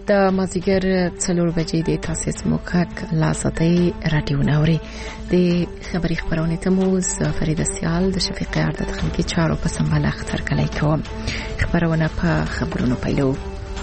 د مازیګر 4 بجې د تاسیس موقک لاساتي رادیو نوري د خبري خبرونه ته مو فرید سیال د شفیق ارداد خلکی چارو په سمبل اختر کلی کوم خبرونه په خبرونو پیلو.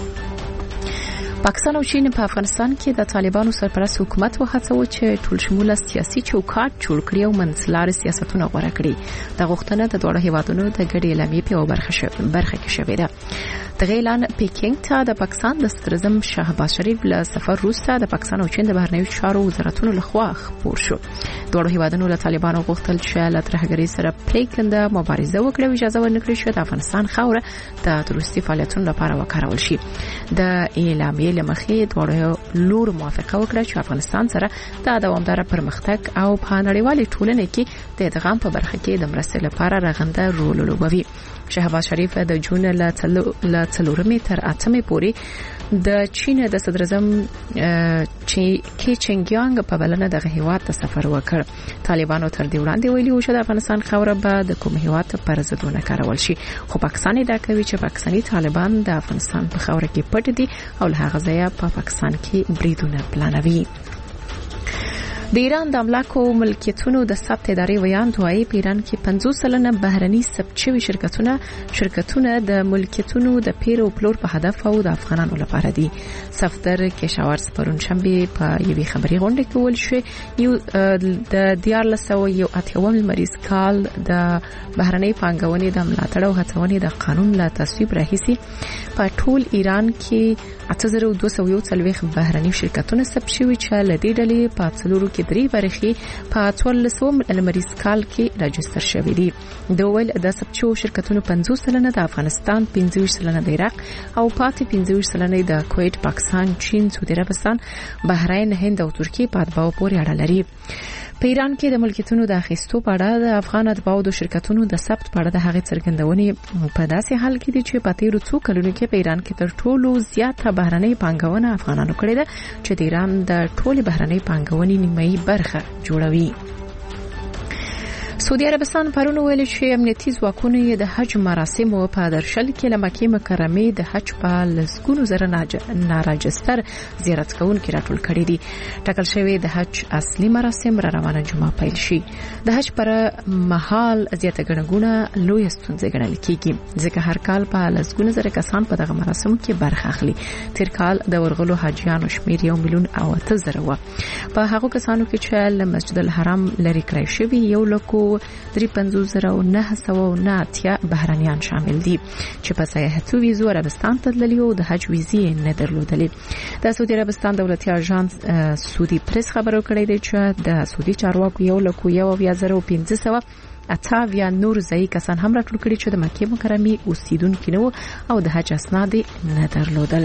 پاکستان او چین په افغانستان کې د طالبانو سرپرست حکومت وهڅو چې ټول شموله سیاسي چوکاټ جوړ کړي او منځلاري سیاستونه غوړه کړي. د غوښتنه د دوه هیوادونو د ګډې اعلامیې په برخه کې شوې ده. د اعلان پیکینګ ته د پاکستان د صدراعظم شهباز شریف له سفر وروسته د پاکستان او چین د بهرنیو چارو وزارتونو لخوا خبر شو. دوه هیوادونو له طالبانو غوښتل چې له ترهګرۍ سره پریکنده مبارزه وکړي او اجازه ورنکړي چې د افغانستان خاوره د تروریستي فعالیتونو لپاره وکارول شي. د اعلامیې لمخې دوه لور موافقه وکړه چې افغانستان سره د دوامدار پرمختګ او په نړیوالې ټولنې کې د ادغام په برخه کې د مرستې لپاره رغنده رول لوبوي. شهباز شریف د جون له 4 تر 8 پورې د چین د صدراعظم کی چنګیانګ په بلنه د هیواد ته سفر وکړ. طالبانو تر دې وړاندې ویلي و چې د افغانستان خاوره به د کوم هیواد پر ضد نه کارول شي، خو پاکستان دا کوي چې پاکستاني طالبان د افغانستان په خاوره کې پټ دي او له هغه ځایه په پاکستان کې بریدونه پلانوي. د ایران د املاکو ملکیتونو د ثبت ادارې ویان دوی په ایران کې 50% بهرني ثبت شوي شرکتونه د ملکیتونو د پیر او پلور په هدف او د افغانانو لپاره دي. صفدر کشاورز پرون شنبه په یوې خبري غونډه کې ویل شو د 1481 مریض کال د بهرني پانګونې د ملاتړ او هڅونې د قانون لا تصویب راهیسي په ټول ایران کې 8240 بهرني شرکتونه ثبت شوي چې لدې ډلې په څلورو کې درې برخې په 1400 مریض کال کې راجستر شوي دي. د ول د ثبت شوو شرکتونو 50% د افغانستان، 15% د عراق او پاتې 15% د کویت، پاکستان، چین، سعودي عربستان، بحرین، هند او ترکیه په اتباعو پورې اړه لري. په ایران کې د ملکیتونو د اخیستو په اړه د افغان اتباعو د شرکتونو د ثبت په اړه د هغې څرګندونې په داسې حال کې دي چې په تیرو څو کلونو کې په ایران کې تر ټولو زیاته بهرنۍ پانګونه افغانانو کړې ده چې د ایران د ټولې بهرنۍ پانګونې نیمایي برخه جوړوي. سعودي عربستان پرون ویل چې امنیتي ځواکونه د حج مراسمو په درشل کې له مکې مکرمه د حج په لسګونو زره ناراجستر زیارت کوونکي راټول کړي دي. ټاکل شوی د حج اصلي مراسم را روانه جمعه پیل شي. د حج پر مهال زیاته ګڼګونه لوی ستونزې ګڼل کیږي ځکه هر کال په لسګونو زره کسان په دغه مراسمو کې برخه اخلي. تیر کال د ورغلو حاجیانو شمیر 1,08,000 و. په هغه کسانو کې چې له مسجد الحرام لري کړی شوی 1,53,909 بهرانيان شامل دي چې په سیاحتي ویزو عربستان ته تللي او د حج ویزې نه درلودلې. د سعودي عربستان دولتي اژانس سعودي پریس خبرو کړی دی چې د سعودي چارواکو 1,15,000 نور ځای کسان هم راټول کړي چې د مکې مکرمه اوسیدونکو نه او د حج اسناد نه درلودل.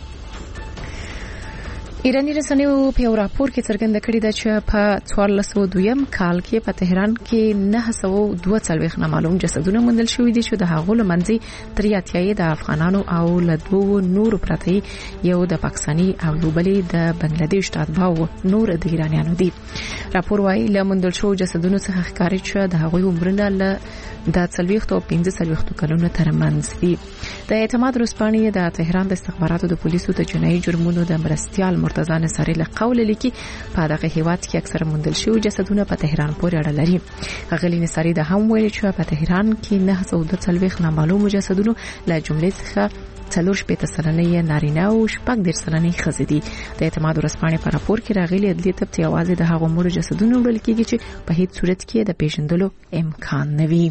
ایرانی رسنیو په یو راپور کې څرګنده کړې ده چې په 1402 کال کې په تهران کې 942 نامعلوم جسدونه موندل شوي دي چې د هغو لمنځي 83 د افغانانو او له دوه نورو پرته یو د پاکستاني او یو بل د بنگلاديش تابعو نور د ایرانیانو دي. راپور وايي له موندل شوو جسدونو څخه ښکاري چې د هغوی عمرونه له د 40 او 45 کلونو ترمنځ دي. د اعتماد رسپانې د تهران د استخباراتو د پولیسو د جنایي جرمونو د مرستيال مرتضی نصری له قول لیکي په دغه هیواد کې اکثره موندل شوي جسدونه په تهران پورې اړه لري. غلي نصری د هم ویل چې په تهران کې 942 نامعلوم جسدونه له جملې څخه 40% نارینه او 40% ښځې دي. د اعتماد رسپانې په راپور کې راغلي عدلي تبت یوازې د هغو مړو جسدونو وړل کېږي چې په هیڅ صورت کې د پیژندلو امکان نه وي.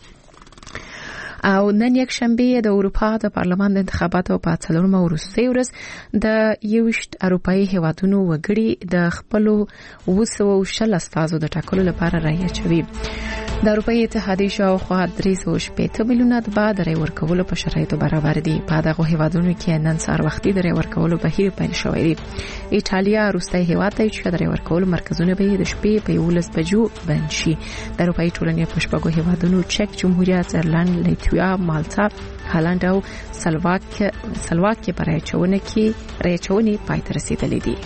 او نن یک شنبه د اروپا د پارلمان د انتخاباتو په 4مه وروستۍ ورځ د 21 اروپאי هیوادونو وګړي د خپل 200 استازو د ټاکلو لپاره رایه اچوي. د اروپאי اتحادیې شاوخوا 380 میلیونه د بعد رای ورکولو په شرایطو برابر دي. په دغه هیوادونو کې نن سهار وختي د رای ورکولو بهیر پیل شوی دی. ایټالیا وروستۍ هیواد دی چې د رای ورکولو مرکزونه به د شپې په 11 بجو بند شي. د اروپאי ټولنې په شپږو هیوادونو چک جمهوریت، ایرلند، لیتویا، مالټا، هالند او سلواکیه په رای چونې پای ته رسیدلې دي.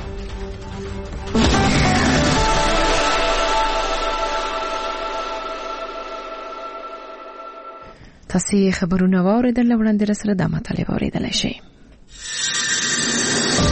تاسو خبرونه واوریدل وړاندې سره د مطالعه واوریدل شي.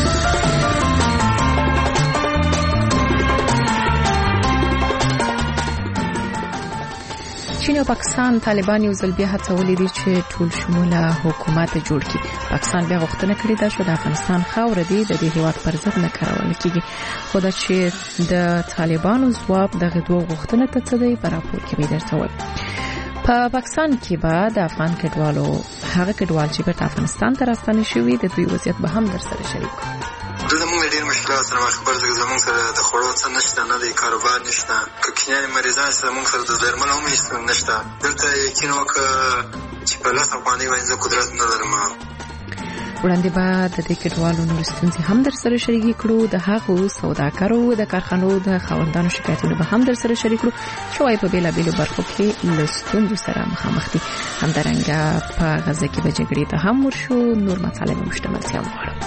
چین او پاکستان طالبان یو ځل بیا هڅولې دي چې ټول شموله حکومت جوړ کړي. پاکستان بیا غوښتنه کړې ده چې د افغانستان خاوره دی د دې هیواد پر ضد نه کارول کیږي. خو دا چې د طالبانو ځواب دغه دوه غوښتنو ته څه دی په راپور کې به درته وایم. په پاکستان کې به د افغان کډوالو هغه کډوال چې په افغانستان ته راستنه شوي د دوی وضعیت به هم در سره شریک. زموږ ډېر مشکلات سره مخ پر زموږ سره د خوړو څه نشته، نه د کاروبار نشته، کینیان مریضان سره موږ سره د درملو هم هیڅ نشته. دلته یقین وکړه چې په لاس افغانۍ باندې زه قدرت نه لرم. وړاندې به د دې کډوالو نور ستونزې هم در سره شریک کړو. د هغو سوداګرو د کارخانو د خاوندانو شکایتونه به هم در سره شریک کړو چې وايي په بیلابیلو برخو کې له ستونزو سره مخامخ دي. همدارنګه په غزه کې به جګړې ته هم ورشو. نور مطالب مشتمل سیام غواړم.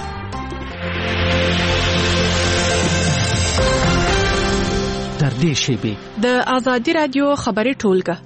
در دې شیبه د آزادی رادیو خبري ټولګه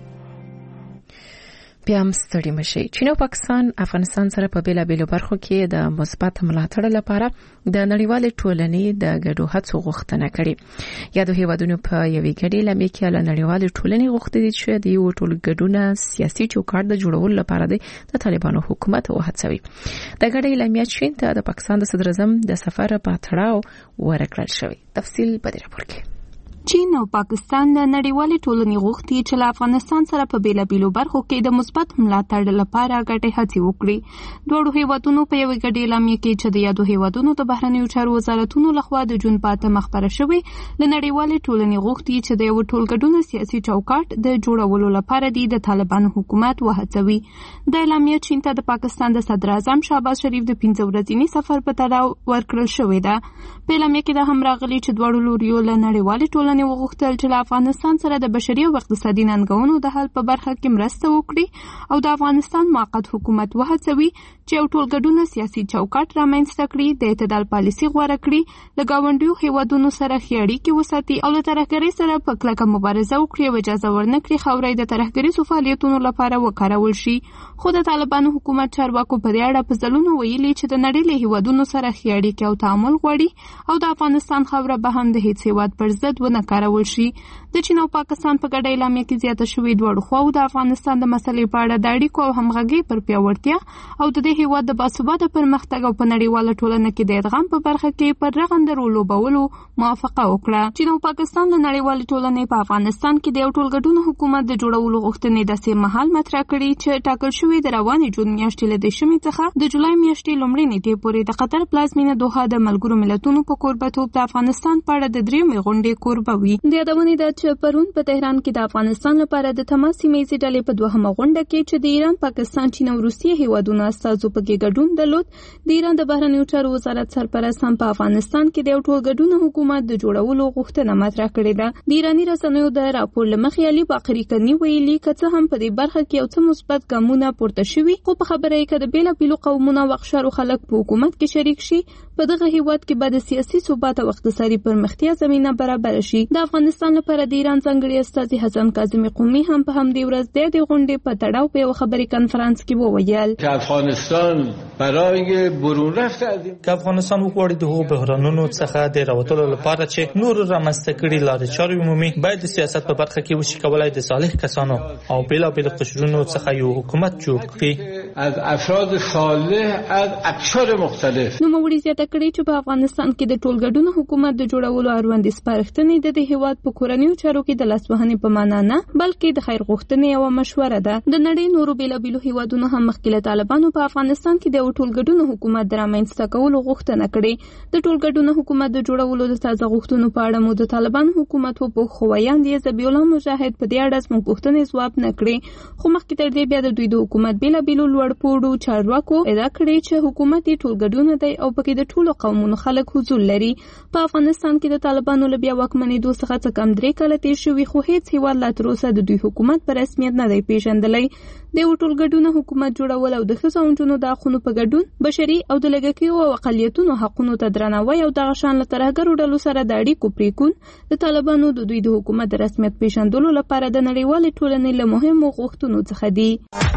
بیا هم ستړي مشي. چین او پاکستان افغانستان سره په بیلابیلو برخو کې د مثبت ملاتړ لپاره د نړیوال ټولنې د ګډو هڅو غوښتنه کړې. یادو هیوادونو په یوې ګډې لمې کې له نړیوال ټولنې غوښتي چې د یو ټولګډونه سیاسي چوکاټ د جوړولو لپاره د طالبانو حکومت وهڅوي. د ګډې لمې چین ته د پاکستان د صدر اعظم د سفر په تړاو ورکړل شوی. تفصیل په دې راپور کې. چین او پاکستان د نړیوالې ټولنې غوښتي چې له افغانستان سره په بیلابیلو برخو کې د مثبت ملاتړ لپاره ګډې هڅې وکړي. دوه هیوادونو په یوې ګډې اعلامیه کې چې د یادو هیوادونو د بهرنیو چارو وزارتونو لخوا د جون په 8 مخبره شوې له نړیوالې ټولنې غوښتي چې د یو ټولګډونه سیاسي چوکاټ د جوړولو لپاره د طالبانو حکومت وهڅوي. د اعلامیه چین ته د پاکستان د صدر اعظم شهباز شریف د 15 ورځني سفر په تړاو ورکړل شوې ده. په اعلامیه کې د همراغلي چې دوه لوريو له نړیوالې ټولنې وغوښتل چې له افغانستان سره د بشري او اقتصادي ننګونو د حل په برخه کې مرسته وکړي او د افغانستان موقت حکومت وهڅوي چې یو ټولګډونه سیاسي چوکاټ رامنځته کړي، د اعتدال پالیسي غوره کړي، له ګاونډیو هیوادونو سره ښې اړیکې وساتي او له ترهګرۍ سره په کلکه مبارزه وکړي او اجازه ورنکړي خاورې د ترهګریزو فعالیتونو لپاره وکارول شي. خو د طالبانو حکومت چارواکو په دې اړه په ځلونو ویلي چې د نړۍ له هیوادونو سره ښې اړیکې او تعامل غواړي او د افغانستان خاوره به هم د هیڅ هیواد پر ضد ونه کارول شي. د چین او پاکستان په ګډه اعلامیه کې زیاته شوې دواړو خواو د افغانستان د مسلې په اړه د اړیکو او همغږۍ پر پیاوړتیا او د دې هیواد د باثباته پرمختګ او په نړیواله ټولنه کې د ادغام په برخه کې پر رغنده رول لوبولو موافقه وکړه. چین او پاکستان له نړیوالې ټولنې په افغانستان کې د یو ټولګډونه حکومت د جوړولو غوښتنې داسې مهال مطرح کړي چې ټاکل شوې د روانې جون میاشتې له 10 څخه د جولای میاشتې لومړۍ نیټې پورې د قطر پلازمینه دوحه د ملګرو ملتونو په کوربتوب د افغانستان په اړه د 3 غونډې کوربه وي. د یادونې ده چې پرون په تهران کې د افغانستان لپاره د تماس سیمه‌ییزې ډلې په 2مه غونډه کې چې د ایران، پاکستان، چین او روسیې هیوادونو استازو پکې ګډون درلود، د ایران د بهرنیو چارو وزارت سرپرست هم په افغانستان کې د یو ټولګډونه حکومت د جوړولو غوښتنه مطرح کړې ده. د ایراني رسنیو د راپور له مخې علي باقري کني ویلي که څه هم په دې برخه کې یو څه مثبت ګامونه پورته شوي، خو په خبره یې کده بیلابیلو قومونو او اقشارو خلک په حکومت کې شریک شي په دغه هیواد کې به د سیاسي ثبات او اقتصادي پرمختیا زمينه برابر شي. د افغانستان لپاره د ایران څنګهړي استاد حسن کاظمی قومي هم په همدې ورځ د غونډې په تړاو په خبري کانفرنس کې وویل چې افغانستان برای برون رفته که افغانستان وغواړي د هغو بحرانونو څخه د راوتلو لپاره چې نور رامنځته کړي لارې چارې عمومي باید د سیاست په برخه کې وشي کولای د صالح کسانو او بیلابیل قشرونو څخه یو حکومت جوړ کړي از افراد صالح از اقشار مختلف. نو موري زیاته کړي چې په افغانستان کې د ټولګډونو حکومت د جوړولو اړوند سپارښتنې د هیواد په کورنیو چارو کې د لاسوهنې په معنا نه بلکې د خیر غوښتنې او مشوره ده. د نړۍ نورو بیلابیلو هیوادونو هم مخکې طالبانو په افغانستان کې د ټولګډونو حکومت درامنځته کولو غوښتنه کړې. د ټولګډونو حکومت د جوړولو د تازه غوښتنو په اړه مو د طالبانو حکومت په خویاندې ذبیح الله مجاهد په دې اړه زموږ پوښتنې ځواب نه کړې، خو مخکې تر دې بیا د دوی د حکومت بیلابیلو لوړپوړو چارواکو ادعا کړې چې حکومت یې ټولګډونه دی او پکې د ټولو قومونو خلک حضور لري. په افغانستان کې د طالبانو له بیا واکمنېدو څخه څه کم 3 کاله تیر شوي، خو هیڅ هیواد لا تر اوسه د دوی حکومت په رسمیت نه دی پیژندلی. د ټولګډونه حکومت جوړول او د ښځو او نجونو د حقونو په ګډون، بشري او د لږکیو او اقلیتونو حقونو ته درناوی او دغه شان له ترهګرو ډلو سره د اړیکو پریکون د طالبانو د دوی د حکومت د رسمیت پیژندلو لپاره د نړیوالې ټولنې له مهمو غوښتنو څخه دي.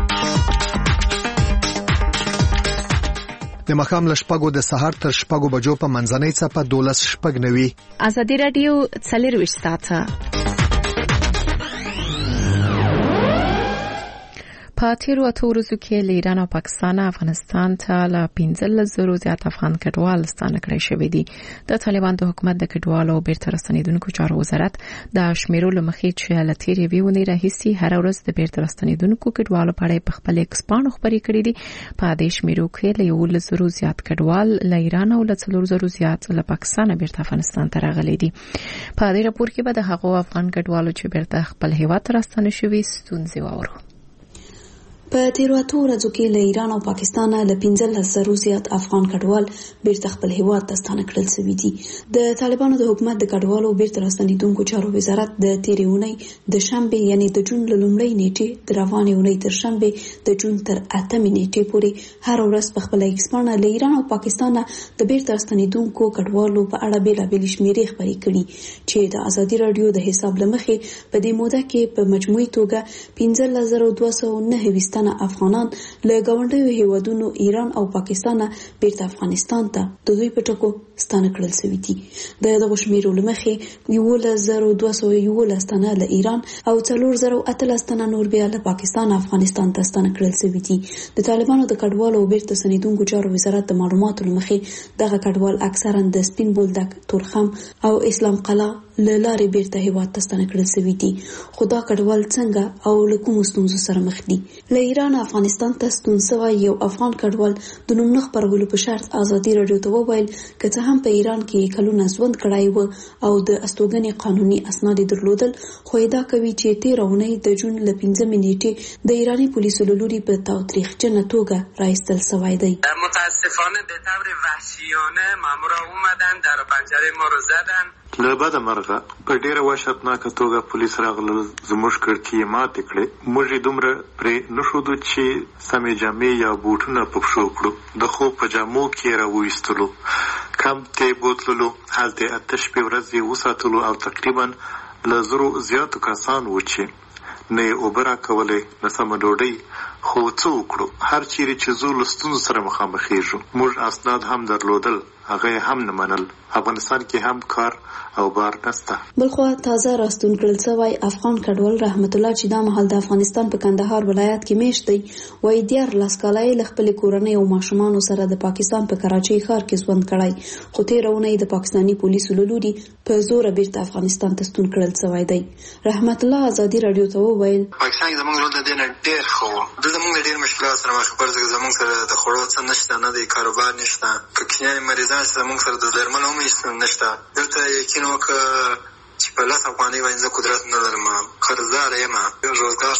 د مخام له شپږو د سهار تر شپږو بجو په منځنۍ څپه 12:09. ازادي رادیو 24 ساعته په تیرو اتو ورځو کې له ایران او پاکستان افغانستان ته له 15,000 زیات افغان کډوال ستانه کړی شوی دي. د طالبان د حکومت د کډوالو او بیرته راستنیدونکو چارو وزارت د شمیرو لمخې چې له تیرې ویونې راهیسي هر ورځ د بیرته راستنیدونکو کډوالو په اړه په خپل ایکس باندې خبرې کړې دي. په دې شمیرو کې له 11,000 زیات کډوال له ایران او له 4,000 زیات له پاکستان بیرته افغانستان ته راغلي دي. په دې راپور کې به د هغو افغان کډوالو چې بیرته خپل هیواد ته راستنه شوي ستونزې واورو. په تیرو اتو ورځو کې له ایران او پاکستان له 15,000 زیات افغان کډوال بیرته خپل هیواد ته ستانه کړل شوي دي. د طالبانو د حکومت د کډوالو بیرته راستنیدونکو چارو وزارت د تیرې اونۍ د شنبه یعنی د جون له لومړۍ نیټې د روانې اونۍ تر شنبه د جون تر 8مې نیټې پورې هر ورځ په خپل ایکس باندې له ایران او پاکستان د بیرته راستنیدونکو کډوالو په اړه بیلابېل شمیرې خبرې کړي چې د ازادي رادیو د حساب لمخې په دې موده کې په مجموعي توګه 15,209 افغانان له ګاونډیو هیوادونو ایران او پاکستان بیرته افغانستان ته د دوی په ټکو ستانه کړل شوي دي. د دغه شمیرو لمخې 11,211 تنه له ایران او 4,018 تنه نور بیا له پاکستان افغانستان ته ستانه کړل شوي دي. د طالبانو د کډوالو او بیرته ستنیدونکو چارو وزارت د معلوماتو لمخې دغه کډوال اکثرا د سپین بولدک، تورخم او اسلام قلعه له لارې بیرته هیواد ته ستانه کړل شوي دي. خو دا کډوال څنګه او له کومو ستونزو سره مخ دي؟ له ایران افغانستان ته ستون شوی یو افغان کډوال د نوم نه خپرولو په شرط ازادي رادیو ته وویل که څه هم په ایران کې کلونه ژوند کړی و او د استوګنې قانوني اسناد درلودل، خو ادعا کوي چې 13 اونۍ د جون له 5مې نیټې د ایرانی پولیسو له لوري په تاوتریخجنه توګه راایستل شوی دی. متاسفانه به طور وحشیانه مامورا اومدن در پنجره ما رو زدن. له بده مرغه په ډیره وحشتناکه توګه پولیس راغلل، زموږ کړکۍ ماتې کړې. موږ یې دومره پرې نه ښودو چې سمې جامې یا بوټونه په پښو کړو. د خوب په جامو کې راویستلو، کمپ ته بوتللو، هلته 8 شپې ورځې وساتلو او تقریبا له 100 زیاتو کسان و چې نه یې اوبه راکولې نه سمه ډوډۍ. خو څه وکړو؟ هر چیرې چې زو له ستونزو سره مخامخېږو. موږ اسناد هم درلودل، هغه یې هم نه منل. افغانستان کې هم کار او بار نسته. بلخو تازه راستون کړل شوی افغان کډوال رحمت الله چې دا مهال د افغانستان په کندهار ولایت کې میشت دی، وایي 14 کاله له خپل کورنۍ او ماشومانو سره د پاکستان په کراچۍ ښار کې ژوند کړی، خو 13 اونۍ د پاکستاني پولیسو له لوري په زور بیرته افغانستان ته ستون کړل شوی دی. رحمت الله ازادي رادیو ته وویل پاکستان زموږ له دې نه ډېر خو د زموږ ډېر مشکلات سره مخ پر زموږ سره د خوړو څه نشته، نه د کاروبار نشته، کینیاني مریضان زموږ سره د درملو هم نشته. دلته یقین وکړه چې په 10 افغانۍ باندې زه قدرت نه لرم، قرضدار یم، روزګار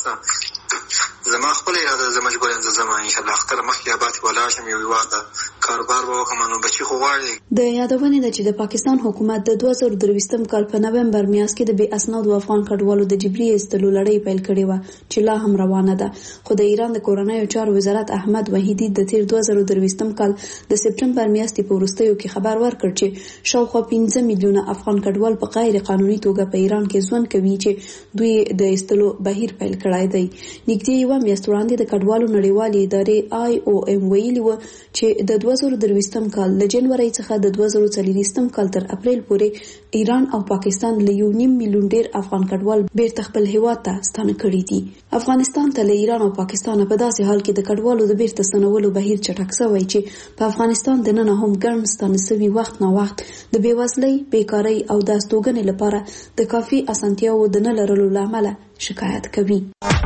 ته زما خپل اراده زه مجبور یم زه انشاءالله خپله مخکې آباد ولاړ شم، یو هېواد ته کاروبار به وکړم، نو بچي خو غواړي. د یادونې ده چې د پاکستان حکومت د 2023 کال په نومبر میاشت کې د بې اسنادو افغان کډوالو د جبري ایستلو لړۍ پیل کړې وه چې لا هم روانه ده. خو د ایران د کورنیو چارو وزارت احمد وحیدي د تیر 2023 کال د سپټمبر میاشتې په وروستیو کې خبر ورکړ چې شاوخوا 15 میلیونه افغان کډوال په غیر قانوني توګه په ایران کې ژوند کوي چې دوی د ایستلو بهیر پیل کړی دی. نږدې یوه میاشت وړاندې د کډوالو نړیوالې ادارې IOM ویلي و چې د 2023 کال له جنوري څخه د 2024 کال تر اپریل پورې ایران او پاکستان له 1.5 میلیون ډیر افغان کډوال بیرته خپل هیواد ته ستانه کړي دي. افغانستان ته له ایران او پاکستان په داسې حال کې د کډوالو د بیرته ستنولو بهیر چټک شوی چې په افغانستان د نن هم ګڼ ستانه شوي وخت نه وخت د بیوزلۍ، بیکارۍ او د استوګنې لپاره د کافي اسانتیاو د نه لرلو له امله شکایت کوي.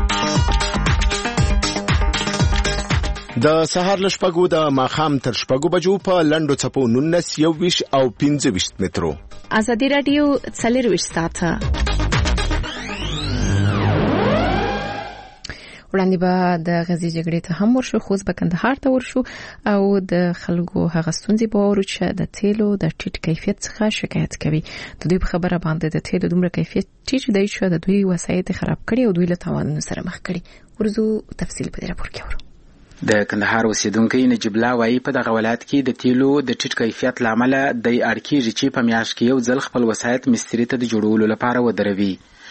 د سهار له شپږو د ماښام تر شپږو بجو په لنډو څپو 19 21 او 25 مترو. ازادي رادیو 24 ساعته وړاندې به د غزي جګړې ته هم ورشو، خو به کندهار ته ورشو او د خلکو هغه ستونزې به ورو چې د تیلو د ټیټ کیفیت څخه شکایت کوي. د دوی په خبره باندې د تیلو دومره کیفیت ټیټ دی چې د دوی وسایط خراب کړي او دوی له تاوانونو سره مخ کړي. ورزو تفصیل په دې راپور کې ورو. د کندهار اوسیدونکو نجیب الله وايي په دغه ولایت کې د تیلو د ټیټ کیفیت لامل د اړکیږي چې په میاشت کې یو ځل خپل وسایط مستری ته د جوړولو لپاره ودروي.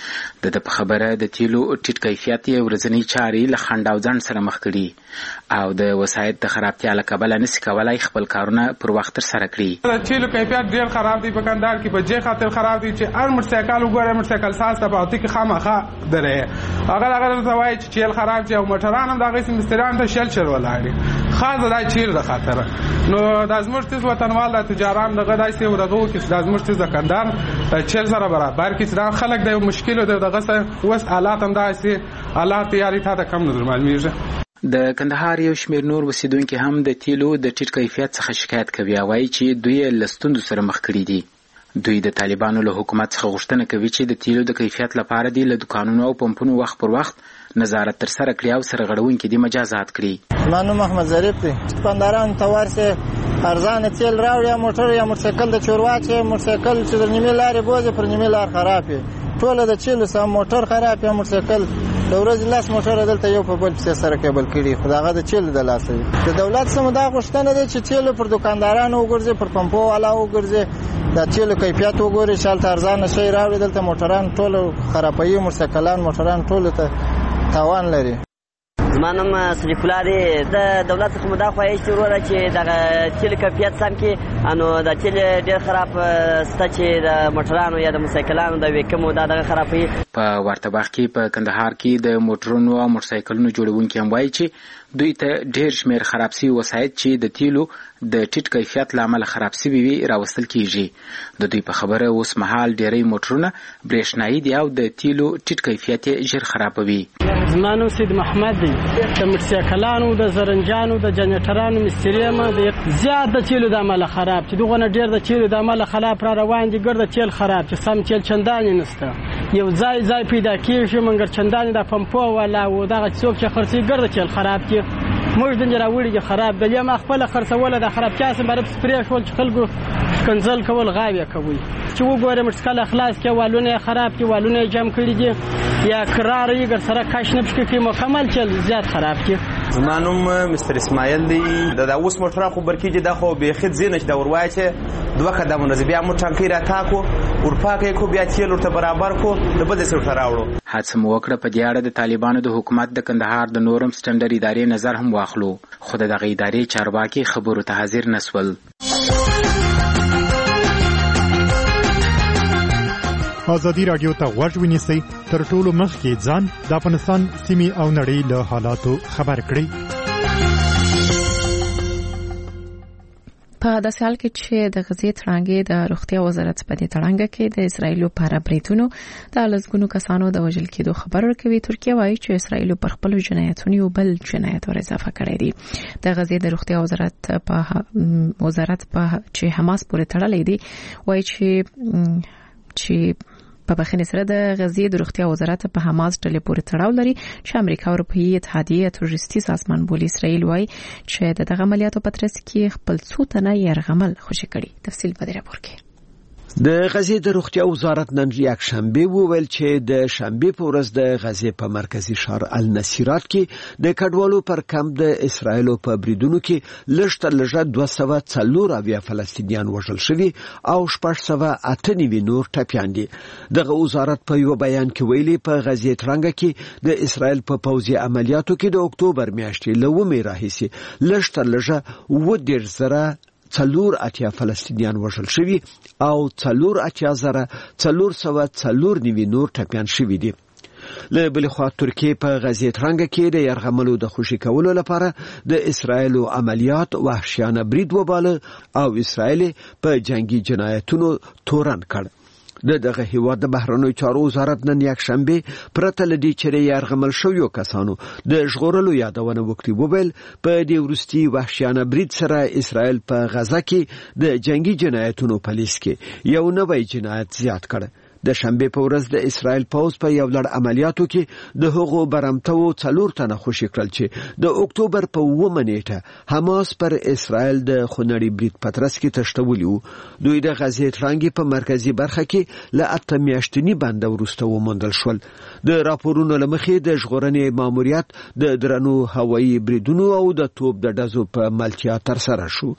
د په خبره د تیلو ټیټ کیفیت یې ورځنی چاري له خنډ او ځنډ سره مخ کړي او د وسایط د خرابتیا له کبله نشي کولای خپل کارونه پر وخت تر سره کړي. د تیلو کیفیت ډیر خراب دی په کندهار کې په جې خاطر خراب دی چې هر موټرسایکل وګوره موټرسایکل ساز ته پاتې کې خامخا درې هغه ته وایي چې تیل خراب دی او موټران هم دغه مستریان ته شل ولاړي خاص دا تیل د خاطر نو د زموږ تیز وطنوال د تجاران دغه داسې ورغو کې د زموږ تیز د کندهار چل سره برابر کې دا خلک د مشکل دغه وس حالات هم داسې حالات یاري ته کم نظر معلومیږي. د کندهار یو شمېر نور اوسیدونکي هم د تیلو د ټیټ کیفیت څخه شکایت کوي او وایي چې دوی له ستونزو سره مخ کړي دي. دوی د طالبانو له حکومت څخه غوښتنه کوي چې د تیلو د کیفیت لپاره دی له دکانونو او پمپونو وخت پر وخت نظارت تر سره کړي او سرغړونکي دي مجازات کړي. مانو محمد ظریف دی دکانداران ته ورسه ارزان تیل راوړي موټر یا موټرسایکل د چورواچ موټرسایکل چې د نیمه لارې بوزي پر نیمه لار خراب ټول د چیلو سم موټر خراب یا موټرسایکل د ورځې لاس موټر دلته یو په بل په سره کېبل کړي خداغه د چیلو د لاس د دولت سم دا غوښتنه ده چې چیلو پر دکاندارانو وګرځي پر پمپو والا وګرځي د چیلو کیفیت وګوري شال ارزان شي راوړي دلته موټران ټول خرابوي موټرسایکلان موټران ټول ته تاوان لري. زمانم صریف الله دی د دولت څخه مدافع چې وروره چې د تیل کیفیت سم کې انو د تیل ډیر خراب ست چې د موټرانو یا د موټرسایکلانو د وکمو دغه خرابوي. په ورته وخت کې په کندهار کې د موټرونو او موټرسایکلونو جوړونکي هم وایي چې دوی ته ډیر شمیر خراب شوي وسایط چې د تیلو د ټیټ کیفیت لامل خراب شوي وي راوستل کیږي. د دوی په خبره اوس مهال ډیری موټرونه برېښنايي دي او د تیلو ټیټ کیفیت ژر خرابوي. زمانو سید محمد دی د موټرسایکلانو د زرنجانو د جنریټرانو مستریما د زیات د تیلو د عمل خراب چې دغه ډیر د تیلو د عمل خراب را روان دي ګرځي تیل خراب چې سم تیل چندانې نشته یو ځای پیدا کیږي منګر چندانې د پمپو ولا و دغه څوک چې خرڅي ګرځي تیل خراب کی موږ د راوړي خراب د یم خپل خرڅول د خراب کاسه برب سپری شول چې خلکو کنزل کول غاوی کوي چې وګورم مسکل اخلاص کې والونه خراب کې والونه جام کړی دي یا قرار یې ګر سره کاش نه پکې مکمل چل زیات خراب کې. زمانم مستر اسماعیل دی د اوس موټر خو برکې د خو به خد زینش د وروای چې دوه قدمونه بیا مو ټانکی را تاکو ورپاکې کو بیا تیل ورته برابر کو د بده سره راوړو. حادثه مو وکړه په دې اړه د طالبانو د حکومت د کندهار د نورم سټنډر ادارې نظر هم واخلو خو د دغه ادارې چارواکي خبرو ته حاضر نسول. ازادي رادیو ته غوږ ونیسئ تر ټولو مخکې ځان د افغانستان سیمې او نړۍ له حالاتو خبر کړئ. په داسې حال کې چې د غزې تړانګې د روغتیا وزارت په دې تړانګه کې د اسرایلو پر بریتونو د لزګونو کسانو د وژل کېدو خبر ورکوي. ترکیه وایي چې اسرایلو پر خپل جنایتونو یو بل جنایت ور اضافه کړی دی. د غزې د روغتیا وزارت په چې حماس پورې تړلې دی وایي چې په بخښنې سره د غزې د روغتیا وزارت په حماس ډلې پورې تړاو لري چې امریکا او اروپאי اتحادیه تروریستي سازمان بولي. اسرائیل وایي چې د دغه عملیاتو په ترڅ کې خپل څو تنه یرغمل خوشي کړي. تفصیل په دې راپور کې. د غزې د روغتیا وزارت نن یک شنبه وویل چې د شنبه په ورځ د غزې په مرکزی ښار النصیرات کې د کډوالو پر کمپ د اسرایلو په بریدونو کې لږ تر لږه 240 فلسطینیان وژل شوي او 698 نور ټپیان دي. دغه وزارت په یو بیان کې ویلي په غزې تړانګه کې د اسرایل په پوځي عملیاتو کې د اکتوبر میاشتې له ومې راهیسې لږ تر لږه 480 فلسطینیان وژل شوي او 480,494 نور ټپیان شوي دي. له بل خوا ترکیه په غزې تړانګه کې د یرغملو د خوشي کولو لپاره د اسرایلو عملیات وحشیانه برید وباله او اسرایل په جنگي جنایتونو تورن کړ. دغه هیواد د بهرنیو چارو وزارت نن یک شنبه پرته لدی چې یرغمل شویو کسانو د ژغورلو یادونه وکړي. وویل په دې ورستي وحشیانه برید سره اسرائیل په غزه کې د جنگي جنایتونو په لیست کې یو نوی جنایت زیات کړ. د شنبه په ورځ د اسرائیل پوځ په یو لړ عملیاتو کې د هغو برمتو 4 تنه خوشي کړل چې د اکتوبر په 9 نیټه حماس پر اسرائیل د خونړي برید پترس کې تشتولي وو. دوی د غزې تړانګې په مرکزی برخه کې له 8 میاشتنی بند وروسته وموندل شول. د راپورونو لمخې د ژغورنې ماموریت د درنو هوایي بریدونو او د توپ د ډزو په ملتیا تر سره شو.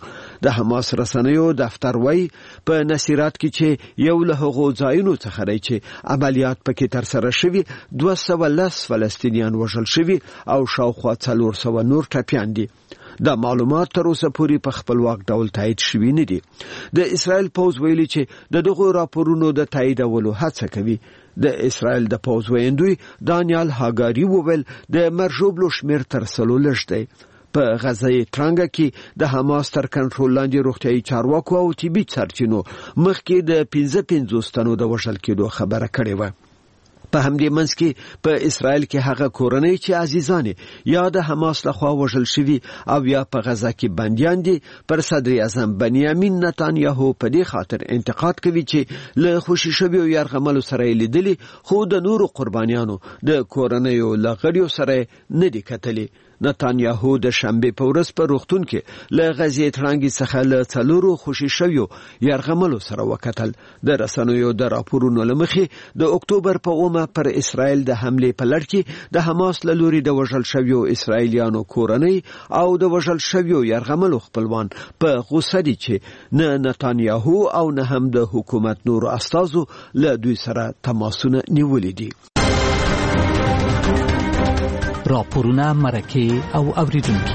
د حماس رسنیو دفتر وای په نصيرات کې چې یو له هغو ځایونو څخه دی چې عملیات پکې تر سره شوي 210 فلسطینیان وژل شوي او شاوخوا 400 نور ټپیان دي. دا معلومات تر اوسه پورې په خپلواک ډول تایید شوي نه دي. د اسرائیل پوز ویلي چې د دغو راپورونو د تاییدولو هڅه کوي. د اسرائیل د پوز ویندوی دانیال هاګاری وویل د مرجوبلو شمیر تر 300 لږ دی. په غزه ترانګه کې د حماس تر کنټرول لاندې روغتیايي چارواکو او طبي سرچینو مخکې د 55 تنو د وژل کېدو خبره کړې و. په همدې منځ کې په اسرائیل کې هغه کورنۍ چې عزیزان یا د حماس لخوا وژل شوي او یا په غزه کې بنديان دي پر صدر اعظم بنیامین نتانیاهو په دې خاطر انتقاد کوي چې له خوشي شویو یرغملو سره لیدلي خو د نورو قربانیانو د کورنۍ لغړیو سره نه دي کتلي. نتانیاهو د شنبه په ورځ په روغتون کې له غزې ترانګي څخه له 4 خوشي شویو یرغملو سره وکتل. د رسنیو د راپورونو لمخې د اکتوبر په 9 پر اسرائیل د حمله په لړ کې د حماس له لوري د وژل شویو اسرائیلیانو کورنۍ او د وژل شویو یرغملو خپلوان په غوسه دي چې نه نتانیاهو او نه هم د حکومت نور استازو له دوی سره تماسونه نیولې دي. راپورونه مرکه او اوریدونکو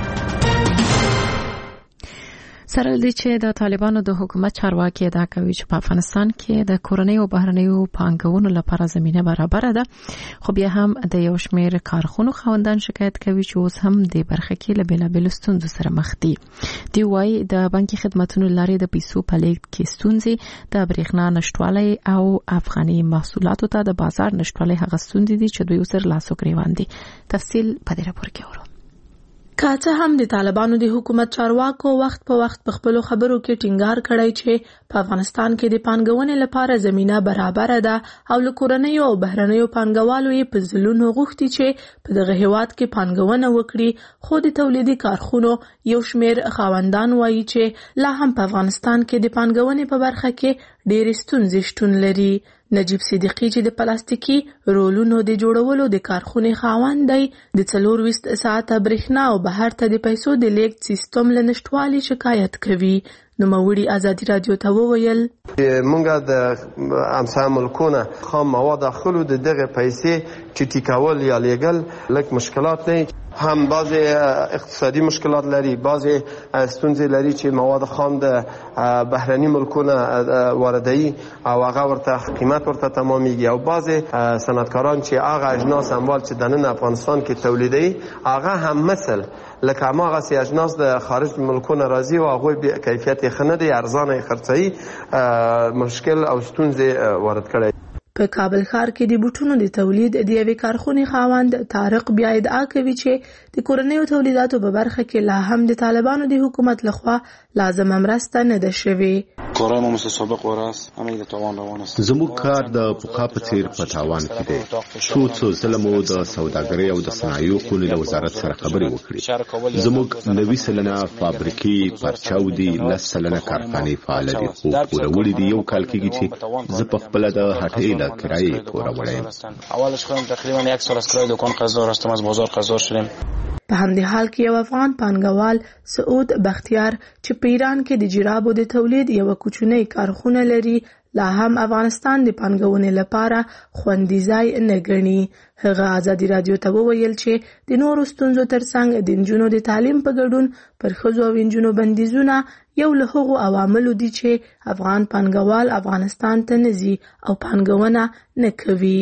سره د چې د طالبانو د حکومت چارواکي ادعا کوي چې په افغانستان کې د کورنۍ او بهرنیو پانګونو لپاره زمينه برابر ده، خو بیا هم د یو شمېر کارخونو خاوندان شکایت کوي چې اوس هم د برخه کې له بیلابیلو ستونزو سره مخ دي. دی وايي د بانکي خدماتو لارې د پیسو په لیږد کې ستونزې، د برېښنا نشټوالی او افغاني محصولاتو ته د بازار نشټوالی هغه ستونزې دي چې دوی سره لاس وګریوان دي. تفصیل په دې راپور کې اورو. که څه هم د طالبانو د حکومت چارواکو وخت په وخت په خپل خبرو کې ټینګار کړی چې په افغانستان کې د پانګونې لپاره زمينه برابر ده او له کورنیو او بهرنیو پانګوالو یې په ځلونو غوښتي چې په دغه هیواد کې پانګونه وکړي، خو د تولیدي کارخونو یو شمېر خاوندان وایي چې لا هم په افغانستان کې د پانګونې په برخه کې ډېرې ستونزې شتون لري. نجیب صدیقی چې د پلاستیکي رولونو د جوړولو د کارخونې خاوند دی، د 24 ساعته برېښنا او بهر ته د پیسو د لیږد سیستم له نشټوالي شکایت کوي. نوموړي ازادي رادیو ته وویل مونږ د امثال ملکونه خام مواد خلو د دغه پیسې چې ټیکاول یا لیګل لک مشکلات نه، هم بعضی اقتصادي مشکلات لري، بعضی ستونزې لري چې مواد خام د بهرني ملکونه واردوي او هغه ورته قیمت ورته تمامېږي، او بعضی صنعتکاران چې هغه اجناس اموال چې د نن افغانستان کې تولیدوي هغه هم مثل لکه هغه سي اجناس د خارج ملکونه راځي او هغه کیفیت خنه دي، ارزانه خرڅي مشکل او ستونزې وارد کړي. په کابل ښار کې د بوټونو د تولید د یوې کارخونې خاوند طارق بیا ادعا کوي چې د کورنیو تولیداتو په برخه کې لا هم د طالبانو د حکومت لخوا لازمه مرسته نه ده شوې. کارمون مثل سابق وراست همه د توان روان است. زموږ کار د پخوا په څیر په تاوان کې دی. څو ځله مو د سوداګرۍ او د صنایعو خونې له وزارت سره خبرې وکړې. زموږ 90 سلنه فابریکې پرچاو دي، 10 سلنه کارخانې فعال دي، خو پوروړي دي یو کال کېږي چې زه په خپل د هټۍ له کرایې پوروړم. اولش خودم تقریبا 1 سال از کرایه دکان قرضدار هستم، از بازار قرضدار شدم. په همدې حال کې یو افغان پانګوال سعود بختیار چې په ایران کې د جرابو د تولید یو کوچنی کارخونه لري، لا هم افغانستان د پانګونې لپاره خوندي ځای نه ګڼي. هغه ازادي رادیو ته وویل چې د نورو ستونزو ترڅنګ د نجونو د تعلیم په ګډون پر ښځو او نجونو بندیزونه یو له هغو عواملو دي چې افغان پانګوال افغانستان ته نه ځي او پانګونه نه کوي.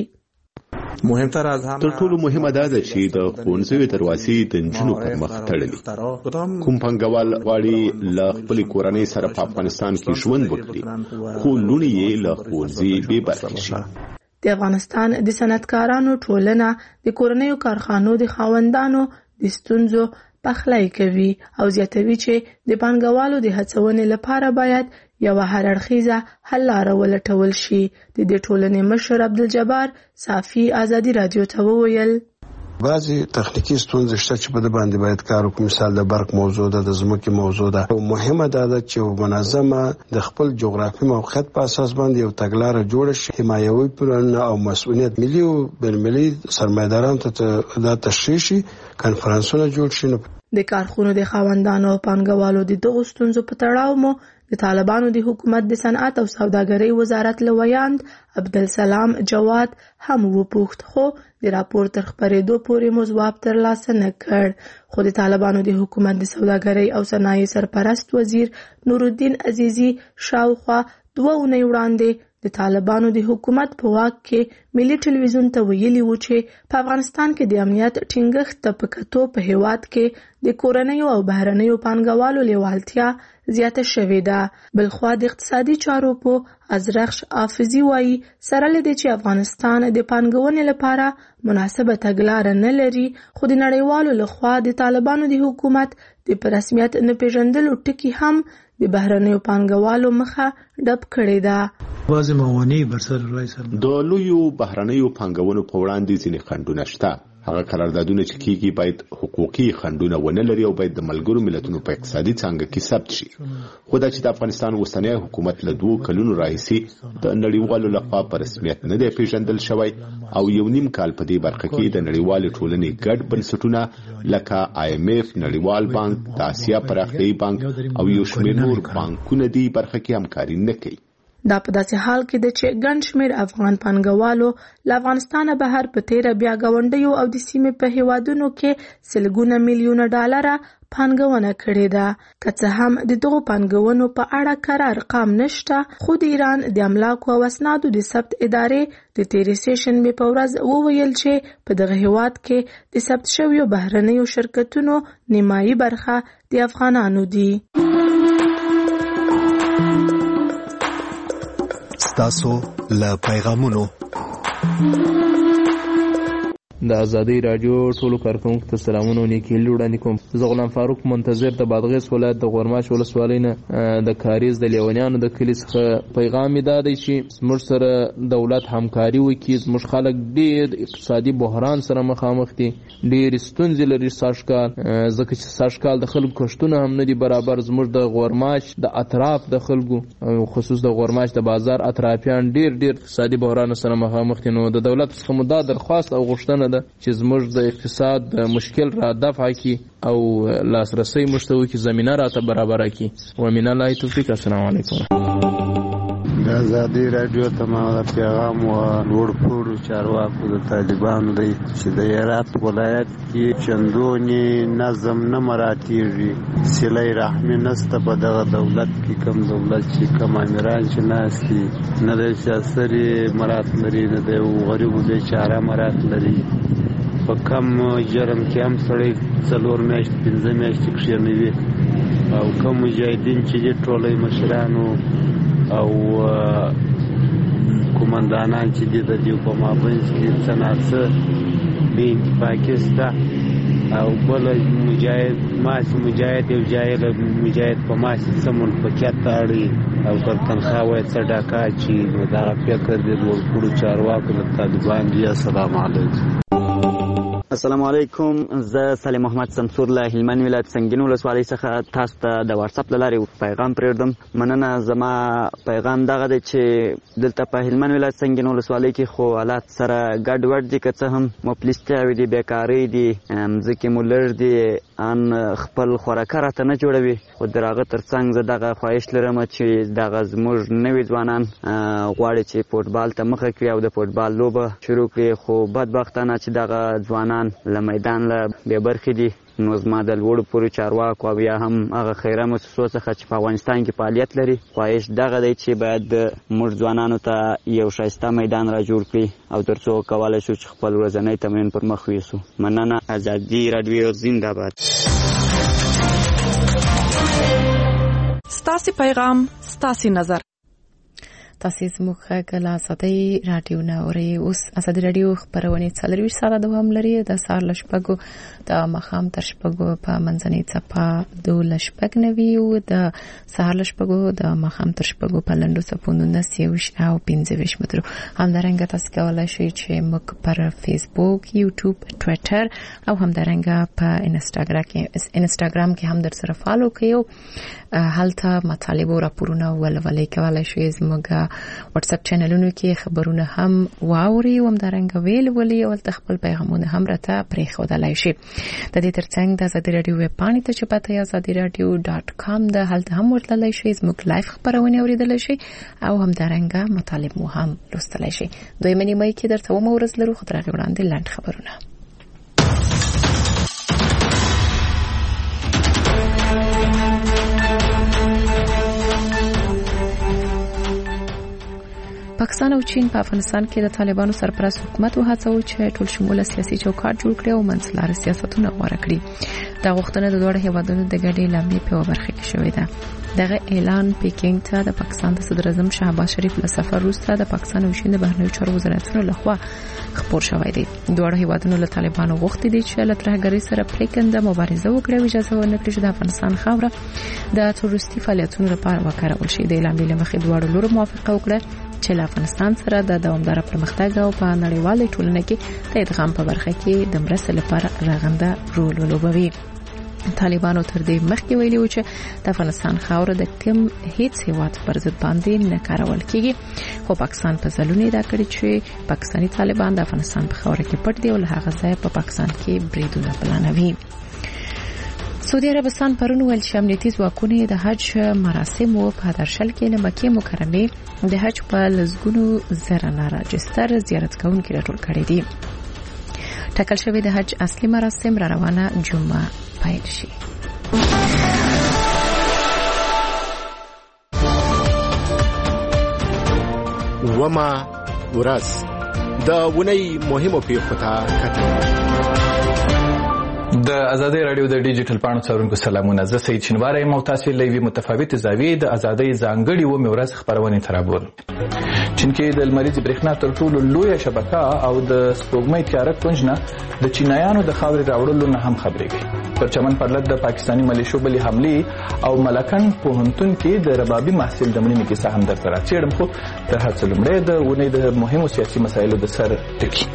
مهمتر از هم تر ټولو مهمه دا ده چې د ښوونځیو دروازې د نجونو پر مخ تړلي. کوم پانګوال غواړي له خپلې کورنۍ سره په افغانستان کې ژوند وکړي، خو لوڼې یې له ښوونځي بې برخې شي. د افغانستان د صنعتکارانو ټولنه د کورنیو کارخانو د خاوندانو د ستونزو پخلی کوي او زیاتوي چې د پانګوالو د هڅونې لپاره باید یو هر اړخیزه حل لاره ولټول شي. د دې ټولنې مشر عبدالجبار صافي ازادي رادیو ته وویل بعضی تخنیکی ستونزې شته چې په دې باندې باید کار وکړو. مثال د برق موضوع ده، د ځمکې موضوع ده. او مهمه ده چې منظمه د خپل جغرافي موقعیت په اساس باندې یو تګلاره جوړه شي، حمایوي پلان او مسؤلیت ملي او بین‌المللي سرمایه‌دارانو ته دا تشریح شي، کنفرانسونه جوړ شي. د کارخونو د خاوندانو او پانګوالو د دغو ستونزو په تړاو مو د طالبانو د حکومت د صنعت او سوداګرۍ وزارت لویاند عبدالسلام جواد هم وپوښت، خو د راپور تر خپرېدو پورې مو ځواب ترلاسه نه کړ. خو د طالبانو د حکومت د سوداګرۍ او صنایع سرپرست وزیر نورالدین عزیزي شاوخوا 2 اونۍ وړاندې د طالبانو د حکومت په واک کې ملي ټلویزیون ته ویلي و چې په افغانستان کې د امنیت ټینګښت ته په کتو په هیواد کې د کورنیو او بهرنیو پانګوالو لیوالتیا زیاته شوې ده. بلخوا د اقتصادي چارو په ازرخش حافظي وایي سره له دې چې افغانستان د پانګونې لپاره مناسبه تګلاره نه لري، خو د نړیوالو لخوا د طالبانو د حکومت د په رسمیت نه پیژندلو ټکي هم د بهرنیو پانګوالو مخه ډب کړې ده. بعضې موانع برسر رئیس د لویو بهرنیو پانګونو په وړاندې ځینې خنډونه شته. هغه قراردادونه چې کیږي باید حقوقي خنډونه ونه لري او باید د ملګرو ملتونو په اقتصادي څانګه کې ثبت شي. خو دا چې د افغانستان اوسنی حکومت له 2 کلونو راهیسي د نړیوالو لخوا په رسمیت نه دی پیژندل شوی او 1.5 کال په دې برخه کې د نړیوالې ټولنې ګډ بنسټونه لکه IMF، نړیوال بانک، د آسیا پراختیایي بانک او یو شمېر نور بانکونه دې برخه کې همکاري نه کوي. دا په داسې حال کې ده چې ګڼ شمېر افغان پانګوالو له افغانستانه بهر په تیره بیا ګاونډیو او د سیمې په هیوادونو کې سلګونه میلیونه ډالره پانګونه کړې ده. که څه هم د دغو پانګونو په اړه کره ارقام نشته، خو د ایران د املاکو او اسنادو د ثبت ادارې د تیرې سیشنبې په ورځ وویل چې په دغه هیواد کې د ثبت شویو بهرنیو شرکتونو نیمایي برخه د افغانانو دي. تاسو له پیغامونو د ازادي رادیو ټولو کارکونکو ته سلامونه او نیکی وړاندې کوم. زه غلام فاروق منتظر د بادغیس ولایت د غورماش ولسوالۍ نه د کاریز د لیونیانو د کلي څخه پیغام دا دی چې زموږ سره دولت همکاري وکړي. زموږ خلک ډېر اقتصادي بحران سره مخامخ دي، ډېرې ستونزې لري سږکال، ځکه چې سږکال د خلکو کښتونه هم نه دي برابر. زموږ د غورماش د اطراف د خلکو خصوص د غورماش د بازار اطرافیان ډېر اقتصادي بحران سره مخامخ دي. نو د دولت څخه مو دا درخواست او غوښتنه ده چې زموږ د اقتصاد د مشکل را دفع کی او لاسرسي مشتوي کی زمينه راته برابر کی. ومن الله توفیق. السلام علیکم. د ازادي رادیو تمام پیغام او نورپور چارواکو د طالبانو دی چې د هرات ولایت کې چندونی نظم نه مراتیږي، صله رحم نسته په دغه دولت کې. کم دولت چې کم امیران چې ناستي نه د سیاسري مرات لري، نه د غریبو بیچاره مرات لري. په کم جرم کې هم سړی 4 میاشتې 5 میاشتې کښېنوي او کم مجاهدین چې دي ټولې مشرانو او قومندانان چې دي د دې په مابینځ کې څه بې اتفاقي شته او بل مجاهد یو جاهل مجاهد په ماسې څه منفقیت اړوي او پر تنخواه یې څه ډاکه اچي. نو دغه فکر د لوړپوړو چارواکو د طالبان دي. السلام علیکم. السلام علیکم. زه صالح محمد سمسور له هلمند ولایت سنگین ولسوالۍ څخه تاسو ته د واتس اپ له لارې پیغام پرېږدم. مننه. زما پیغام دغه دی چې دلته په هلمند ولایت سنگین ولسوالۍ کې خو حالات سره ګډوډ دي، که څه هم مفلسیتیاوې دي، بیکارۍ دي، مځکې مو لږ دي، ان خپل خوراکه راته نه جوړوي. خو د هغه تر څنګ زه دغه خواهش لرم چې دغه زموږ نوي ځوانان غواړي چې فوټبال ته مخه کړي او د فوټبال لوبه شروع کړي. خو بدبختانه چې دغه ځوانان له میدان له بې برخې دي. نو زما د لوړو پورې چارواکو او یا هم هغه خیره مؤسسو څخه چې په افغانستان کې فعالیت لري خواهش دغه دی چې باید موږ ځوانانو ته یو ښایسته میدان را جوړ کړي او تر څو کولی شو چې خپل ورځنی تمرین پر مخ یوسو. مننه. ازادي راډیو زنده باد. ستاسې پیغام ستاسې نظر. تاسو زموږ غږ ازادي رادیو نه اورئ. اوس ازادي رادیو خبرونه 24 ساعته دوام لري. د سهار ل شپږو د ماښام تر شپږو په منځنۍ څپه 2:09 او د سهار ل شپږو د ماښام تر شپږو په لنډو څپونو 29 او 25 مترو. همدارنګه تاسو کولی شئ چې موږ پر فیسبوک، یوټیوب، ټویټر او همدارنګه په انستاګرام کې هم در سره فالو کړئ. هلته مطالب او راپورونه ولولئ. کولی شئ زموږ واتس اپ چینلونو کې خبرونه هم واوري او همدارنګه ویلي او خپل پیغامونه هم راته پرې خودلای شي. د دې ترڅنګ د آزادي رادیو ویب پاڼې ته چې پته azadiradio.com د هلته هم ورتللی شي، زموږ لایف خبرونه اوریدل شي او همدارنګه مطالب مو هم لوستلی شي. دوی منی مې کې درته و مورز لرو خطر غوړاندې لاند خبرونه. پاکستان او چین په افغانستان کې د طالبانو سرپرست حکومت وهڅو چې ټول شموله سیاسي چوکاټ جوړ کړي او منځلاره سیاستونه غوره کړي. دا غوښتنه د دوه هیوادونو د ګډې لامې په برخه کې شوې ده. دغه اعلان پیکینګ ته د پاکستان د صدر اعظم شهباز شریف له سفر وروسته د پاکستان او چین د بهرنیو چارو وزارتونو لخوا خبر شوی دی. دوه هیوادونو له طالبانو غوښتي دي چې له ترهګرۍ سره پریکنده مبارزه وکړي او اجازه ورنکړي چې د افغانستان خاوره د تروریستي فعالیتونو لپاره وکارول شي. د اعلان له مخې دوه لورو موافقه وکړه چې له افغانستان سره د دوامدار پرمختګ او په نړیوالې ټولنه کې د ادغام په برخه کې د مرستې لپاره رغنده رول ولوبوي. طالبانو تر دې مخکې ویلي و چې د افغانستان خاوره د کوم هیڅ هیواد پر ضد باندې نه کارول کیږي، خو پاکستان په ځلونی دا کړی چې پاکستانی طالبان د افغانستان په خاوره کې پټ دي او له هغه ځای په پاکستان کې بریدونه پلانوي. سعودي عربستان پرون ویل چې امنیتي ځواکونه د حج مراسمو په درشل کې له مکه مکرمه د حج په لزګونو زره نه راجستر زیارت کوونکي راټول کړي دي. ټاکل شوی د حج اصلي مراسم را روانه جمعه پیل شي. وما ورځ د ونی مهمو پیښو ته کتل. د آزادۍ رادیو د ډیجیټل پاڼو څارونکو سلامونه. زه سید شینواری یم او تاسو لوي متفاوت زاویې د آزادۍ ځانګړي و مورز خبرونه ترابول. چین کې د لمریز برېښنا تر ټولو لویه شبکه او د سپوږمۍ تیاره کونجنه د چینایانو د خاورې راوړلو نه هم خبرېږي. پر چمن پرلط د پاکستانی ملیشو بلې حملې او ملکن پوهنتون کې د ربابي محصل د مړینې کیسه هم درته راڅېړم، خو تر هر څه لومړی د ونې د مهمو سیاسي مسایلو د سر ټکي.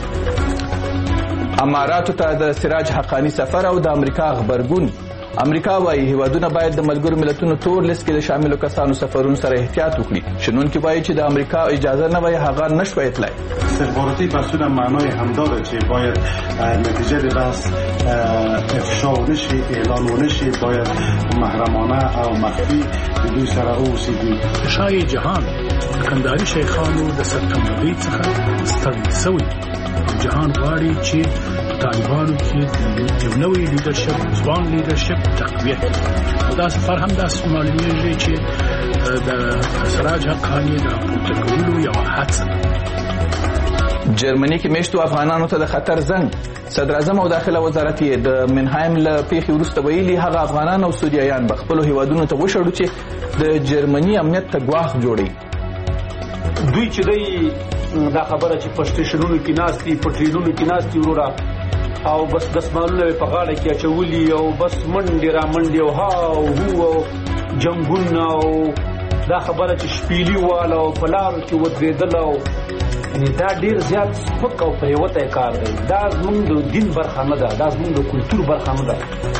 اماراتو ته د سراج حقانی سفر او د امریکا خبرګون. امریکا وايي هیوادونه باید د ملګرو ملتونو تور لیست کې د شاملو کسانو سفرونو سره احتیاط وکړي. شنونکي وايي چې د امریکا اجازه نه وای هغه نشوي تلای. استخباراتی بحثونه معنای هم داره که باید نتیجه بحث افشا نشي، اعلان نشي، باید محرمانه او مخفی دوی سره اوسیږي. شای جهان کندهاري شیخانو د سرکمبلۍ څخه ستړي شوی. جهان غواړي چې طالبانو کې یو نوی لیدرشپ، ځوان لیدرشپ تقویت کړي. دا سفر هم داسې معلومیږي چې د سراج حقانی د راپورته کولو یوه هڅه. جرمني کې میشتو افغانانو ته د خطر زنګ. صدر اعظم او داخله وزارت یې د منهایم له پیښې وروسته ویلي هغه افغانان او سوریایان به خپلو هیوادونو ته وشړو چې د جرمني امنیت ته ګواښ جوړي. دوی چې دی دا خبره چې په سټیشنونو کې ناستي، په ټرینونو کې ناستي وروره او بس دسمالونه په غاړه کې اچولي او بس منډې را منډې او ها او هو او جنګونه او دا خبره چې شپېلي واله او په لارو کې ودرېدل او دا ډېر زیات سپک او پریوتی کار دی. دا زموږ د دین برخه نه ده، دا زموږ د کلتور برخه نه ده.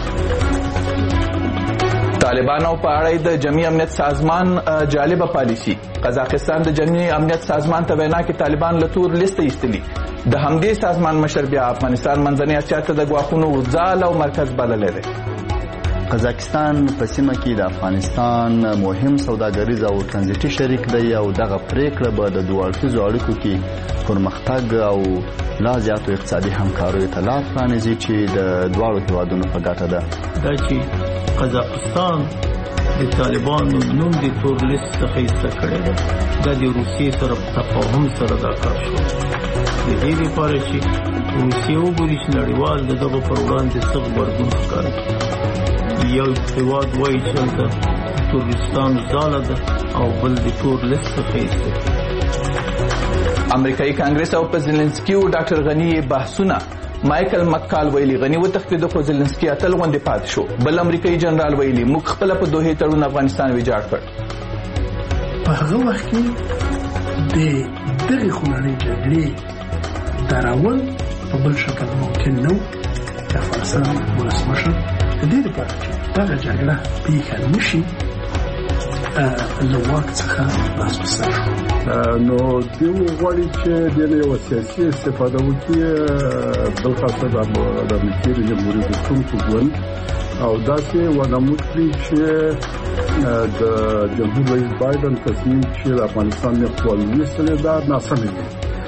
طالبانو په اړه د جمعي امنیت سازمان جالبه پالیسی. قزاقستان د جمعي امنیت سازمان ته وینا کې طالبان له تور لیست ایستلي. د همدې سازمان مشر بیا افغانستان منځنۍ اسیا ته د ګواښونو ځال او مرکز بللی دی. قزاقستان په سیمه کې د افغانستان مهم سوداګریز او ترانزیتي شریک دی او دغه پریکړه به د دوه اړخیزو اړیکو کې پرمختګ او لا زیاتو اقتصادي همکاریو ته لار پرانیزي چې د دواړو هیوادونو په ګټه ده. دا چې قزاقستان د طالبانو نوم د تور لیست څخه ایسته کړی دی، دا د روسیې سره په تفاهم سره دا کار شو. د دې لپاره چې روسیې وګوري چې نړیوال د دغه پر وړاندې څه غبرګون ښکاري. یو هیواد وایي چې هلته تورستانو ځاله ده او بل د تور لیست څخه ایسته. امریکایي کانګرس او په زلنسکي او ډاکټر غني بحثونه. مایکل مکال ویلي غني وتښتېد خو زلنسکي اتل غوندې پاتې شو. بل امریکایي جنرال ویلي موږ خپله په دوحې تړون افغانستان ویجاړ کړ. په هغه وخت کې د دغې خونړۍ جګړې دراول په بل شکل ممکن نه و. د افغانستان ولسمشر د دې لپاره چې دغه جګړه پیښه نشي له واک څخه لاس په سر نو دوی غواړي چې د یو سیاسي استفاده وکړي بلخاصه د امریکا د جمهوریت رئیس ژوند او داسې ونمود کړي چې د جمهور رئیس بایدن تصمیم چې افغانستان نه خپل وسیله دا ناسم دی.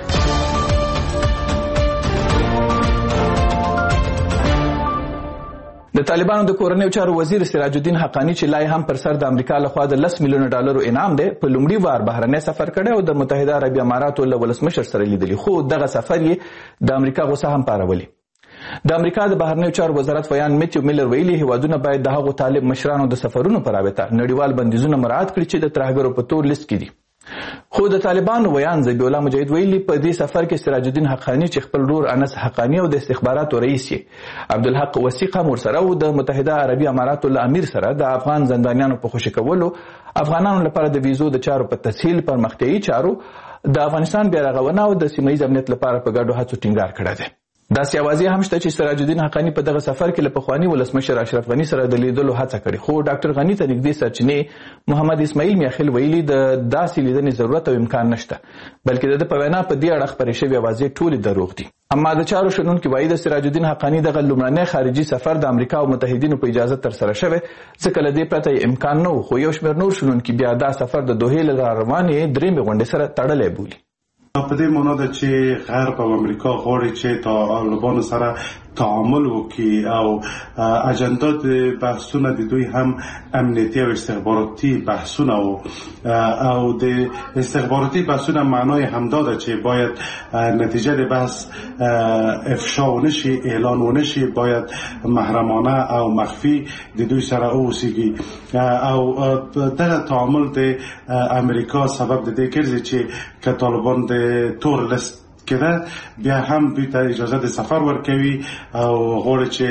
د طالبانو د کورنیو چارو وزیر سراج الدین حقانی چې لای هم پر سر د امریکا لخوا د 10 میلیون ډالرو انعام دی په لومړي وار بهرنی سفر کړی او د متحده عربی اماراتو له ولسمشر سره لیدلی خو دغه سفر یې د امریکا غوسه هم پارولي. د امریکا د بهرنیو چارو وزارت ویان میتیو میلر ویلي هیوادونه باید د هغو طالب مشرانو د سفرونو په رابطه نړیوال بندیزونه مراعات کړي چې د ترهګرو په تور لیست کې دي. خو د طالبانو ویان ذبیح الله مجاهد ویلي په دې سفر کې سراج الدین حقانی چې خپل ورور انس حقانی او د استخباراتو رئیس یې عبدالحق وثیق هم ورسره او د متحده عربي اماراتو له امیر سره د افغان زندانیانو په خوشي کولو افغانانو لپاره د ویزو د چارو په تسهیل پرمختیایي چارو د افغانستان بیا رغونه او د سیمه ییز امنیت لپاره په ګډو هڅو ټینګار کړی دی. داسې اوازې هم شته چې سراج الدین حقانی په دغه سفر کې له پخواني ولسمشر اشرف غني سره د لیدلو هڅه کړې خو ډاکټر غني ته نږدې سرچینې محمد اسماعیل میاخیل ویلي د داسې لیدنې ضرورت او امکان نشته بلکې د په وینا په دې اړه خپرې شوې اوازې ټولې دروغ دي. اما د چارو شنونکي وایي د سراج الدین حقانی دغه لومړنی خارجي سفر د امریکا او متحدینو په اجازه ترسره شوی ځکه له دې پرته امکان نه و خو یو شمېر نور شنونکي بیا دا سفر د دوحې له راروانې درېیمې غونډې سره تړلی بولي. په دې معنی ده چې غرب او امریکا غواړي چې طالبانو سره تعامل وکړي او اجندا د بحثونه د دوی هم امنیتي او استخباراتي بحثونه او د استخباراتي بحثونه معنای همدا ده چې باید نتیجه د بحث افشا ونشي اعلان ونشي باید محرمانه او مخفي د دوی سره اوسېږي او دغه تعامل د امریکا سبب د دې ګرځي چې که طالبان د تور لیست کده بیا هم دوی ته اجازه د سفر ورکوي او غواړي چې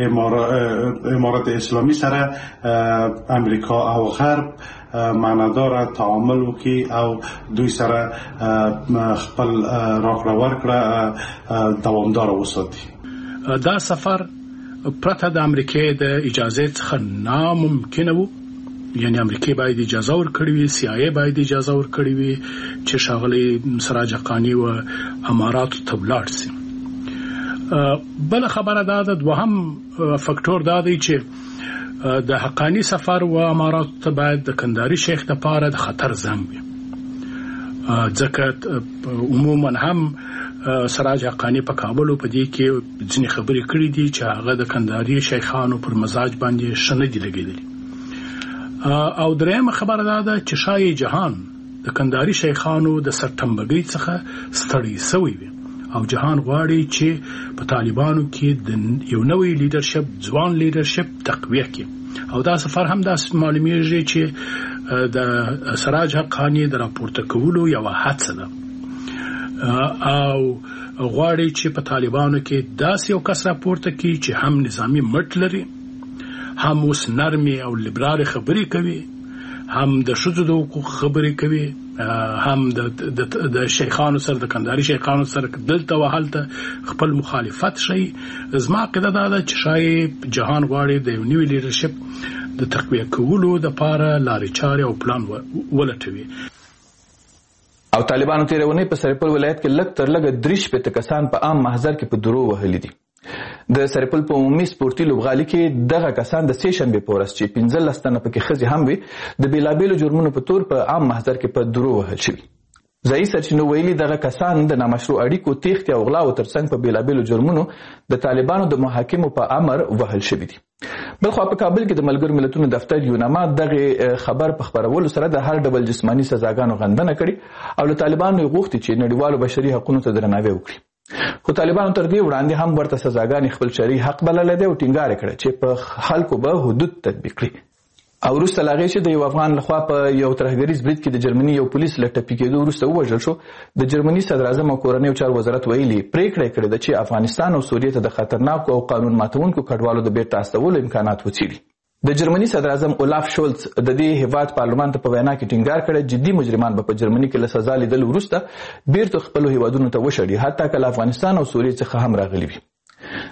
امارات اسلامي سره امریکا او غرب معنادار تعامل وکړي او دوی سره خپل راکړه ورکړه دوامدار وساتي. دا سفر پرته د امریکا د اجازه څخه ناممکن و یعنی امریکا باید اجازه ورکړي وي CIA باید اجازه ورکړي وي چې شاغلي سراج حقانی و اماراتو ته ولاړ شي. بل خبره دا ده دوهم فاکټور دا دی چې د حقانی سفر و اماراتو ته باید د کندهاري شیخ لپاره د خطر زنګ وي ځکه عموما هم سراج حقانی په کابل په دې کې ځینې خبرې کړې دي چې هغه د کندهاري شیخانو پر مزاج باندې شنه دي لګېدلي او درېمه خبره ده چې شای جهان د کندهاري شیخانو د سرټمبګۍ څخه ستړي شوی وي او جهان غواړي چې په طالبانو کې د یو نوې لیدرشپ ځوان لیدرشپ تقویه کړي او دا سفر هم د معلومیږي چې د سراج حقانی د راپورته کولو یو هڅه ده او غواړي چې په طالبانو کې داسې یو کس راپورته کړي چې هم نظامی مټ لري هم اوس نرمي او لیبرال خبرې کوي هم د ښځو د حقوق خبرې کوي هم د شیخانو سره د کندهاري شیخانو سره دلته وهلته خپل مخالفت شي. زما قاعده دا ده چې شاید جهان غواړي د یو نوي لیدرشپ د تقویه کولو لپاره لارې چارې او پلان ولټوي. او طالبانو تیرونی په سرپل ولایت کې لږ تر لږه 3 کسان په عام محضر کې په درو وهلي دي. د سرپل په عمومي سپورتي لوبغالي کې دغه کسان د سې شنبې په ورځ چې 15 تنه پکې ښځې هم وي د بیلابیلو جرمونو په تور په عام محضر کې په درو وهل شوي. ځایي سرچینو ویلي دغه کسان د نامشروع اړیکو تیښتې او غلا او ترڅنګ په بیلابیلو جرمونو د طالبانو د محاکمو په امر وهل شوي دي. بلخوا په کابل کې د ملګرو ملتونو دفتر یوناما دغه خبر په خبرولو سره د هر ډول جسماني سزاګانو غندنه کړې او له طالبانو غوښتي چې نړیوالو بشري حقوقو ته درناوی وکړي. خو طالبانو تر دې وړاندې هم ورته سزاګانې خپل شرعي حق بللې دي او ټینګار کړ چې په خلکو به حدود تطبیق کړي. او وروسته لاغې چې د یو افغان لخوا په یو ترهګریز برید کې د جرمني یو پولیس له ټپي کېدو وروسته ووژل شو د جرمني صدر اعظم او کورنیو چارو وزارت ویلي پریکړه کړې ده چې افغانستان او سوریه ته د خطرناکو او قانون ماتونکو کډوالو د بیرته استولو امکانات وڅېړي. د جرمني صدر اعظم اولاف شولز د دې هیواد پارلمان ته په وینا کې ټینګار کړی جدي مجرمان به په جرمني کې له سزا لیدل وروسته بیرته خپل هیوادونو ته وشړي حتی که افغانستان او سوریه څخه هم راغلي وي.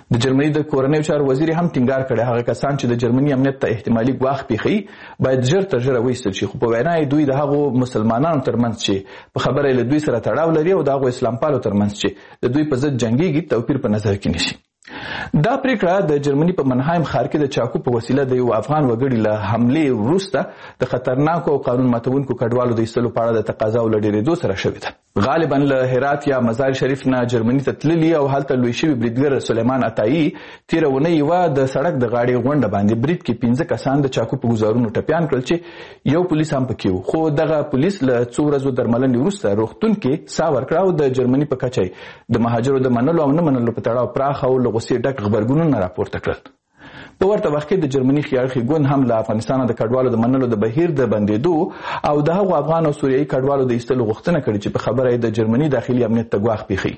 د جرمني د کورنیو چارو وزیر هم ټینګار کړی هغه کسان چې د جرمني امنیت ته احتمالي ګواښ پیښوي باید ژر تر ژره وایستل شي، خو په وینا یې دوی د هغو مسلمانانو ترمنځ چې په خبره یې له دوی سره تړاو لري او د هغو اسلام پالو ترمنځ چې د دوی په ضد جنګیږي توپیر په نظر کې نیسي. دا پریکړه د جرمني په منهایم ښار کې د چاقو په وسیله د یو افغان وګړي له حملې وروسته د خطرناکو او قانون ماتونکو کډوالو د ایستلو په اړه د تقاضاو له ډېرېدو سره شوې ده. غالبا له هرات یا مزار شریف نه جرمني ته تللي او هلته لوی شوي بریدګر سلیمان عطایي تېره اونۍ یوه د سړک د غاړې غونډه باندې برید کې 15 کسان د چاقو په ګوزارونو ټپیان کړل چې یو پولیس هم پکې و، خو دغه پولیس له څو ورځو درملنې وروسته روغتون کې ساه ورکړه او د جرمني په کچه د مهاجرو د منلو او نه منلو په تړاو پراخ او له غوسې ډک غبرګونونه راپورته کړل. په ورته وخت کې د جرمني خیاړخي ګوند هم له افغانستان د کډوالو د منلو د بهیر د بندېدو او د هغو افغان او سوریایي کډوالو د ایستلو غوښتنه کړې چې په خبره یې د جرمني داخلي امنیت ته ګواښ پیښوي.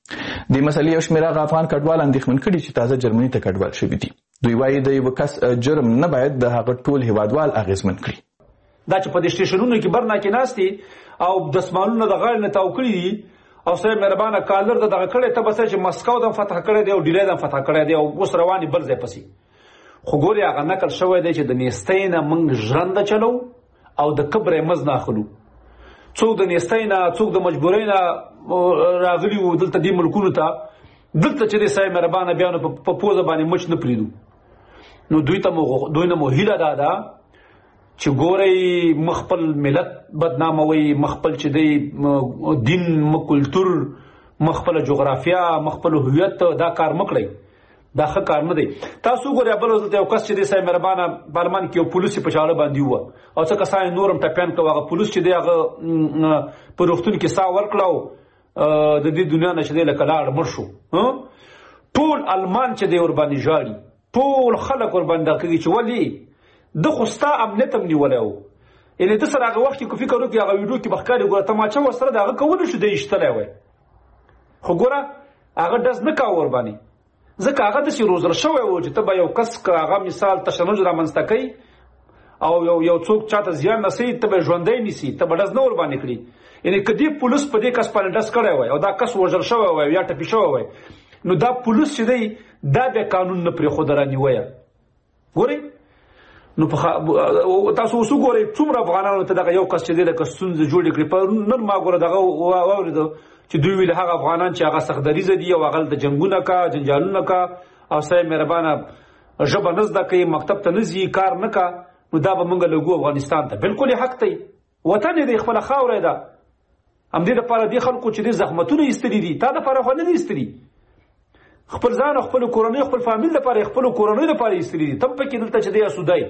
د مسلې یو شمېر هغه افغان کډوال اندېښمن کړي چې تازه جرمني ته کډوال شوي دي. دوی وایي د یو کس جرم نه باید د هغه ټول هیوادوال اغېزمن کړي. دا چې په دې سټیشنونو کې برنا کې ناستي او دسمالونه د غاړې نه تاو کړي دي او سره مهربانه کالر د دغه کړي ته بس چې مسکو د فتح کړي دی او ډیلی د فتح کړي دی او اوس رواني بل ځای پسې. خو ګوري هغه نقل شوی دی چې د نیستۍ نه موږ ژرنده چلو او د کبر یې مز نه اخلو. څوک د نیستۍ نه څوک د مجبورۍ نه راغلي وو دلته دې ملکونو ته، دلته چې دی صاحب مهربانه بیا نو په پوزه باندې مچ نه پرېږدو. نو دوی نه مو هیله دا ده چې ګورئ مخ خپل ملت بدناموئ، مخ خپل چې دی دین مخ کلتور مخ خپل جغرافیه مخ خپل هویت دا کار مه کړئ، دا ښه کار نه دی. تاسو وګورئ بل ورځ یو کس چې دی صاحب مهربانه پارلمان کې یو پولیس په چاړه باندې ووه او څه کسان یې نور هم ټپیان کړه. هغه پولیس چې دی هغه په روغتون کې ساه ورکړه او د دې دنیا نه چې دی لکه لاړ مړ شو. ټول المان چې دی ورباندې ژاړي، ټول خلک ورباندې دا کوي چې ولې د خو ستا امنیت هم نیولی و. یعنې ده سره هغه وخت کې فکر وکړي هغه ویډیو کې به ښکاري ګوره تماچه ورسره د هغه کولی شو دی ایشتلی وی، خو ګوره هغه ډز نه کوه ورباندې ځکه هغه داسې روزل شوی و چې ته به یو کس که هغه مثال تشنج رامنځته کوي او یو څوک چاته زیان رسوي ته به یې ژوندی نیسي، ته به ډز نه ورباندې کړي. یعنې که دې پولیس په دې کس باندې ډز کړی وی او دا کس وژل شوی وی یا ټپي شوی وی نو دا پولیس چې دی دا بیا قانون نه پرېښوده رانیویه. ګورئ نو تاسو اوس وګورئ څومره افغانانو ته دغه یو کس چې دی لکه ستونزې جوړې کړي. نن ما ګوره دغه واورېده چې دوی ویل هغه افغانان چې هغه سختدریزه دي او هغه د جنګونه کا جنجالونه کا او صاحب مهربانه ژبه نه زده کوي، مکتب ته نه ځي، کار نه کا، نو دا به موږ لګو افغانستان ته. بالکل یې حق دی، وطن یې دی، خپله خاوره ده. همدې دپاره دې خلکو چې دې زحمتونه ایستلي دي تا دپاره خو نه دي ایستلي، خپل ځان او خپلو کورنیو خپل فامیل دپاره خپلو کورنیو دپاره ایستلي دي. ته هم پکې دلته چې دی اسودی.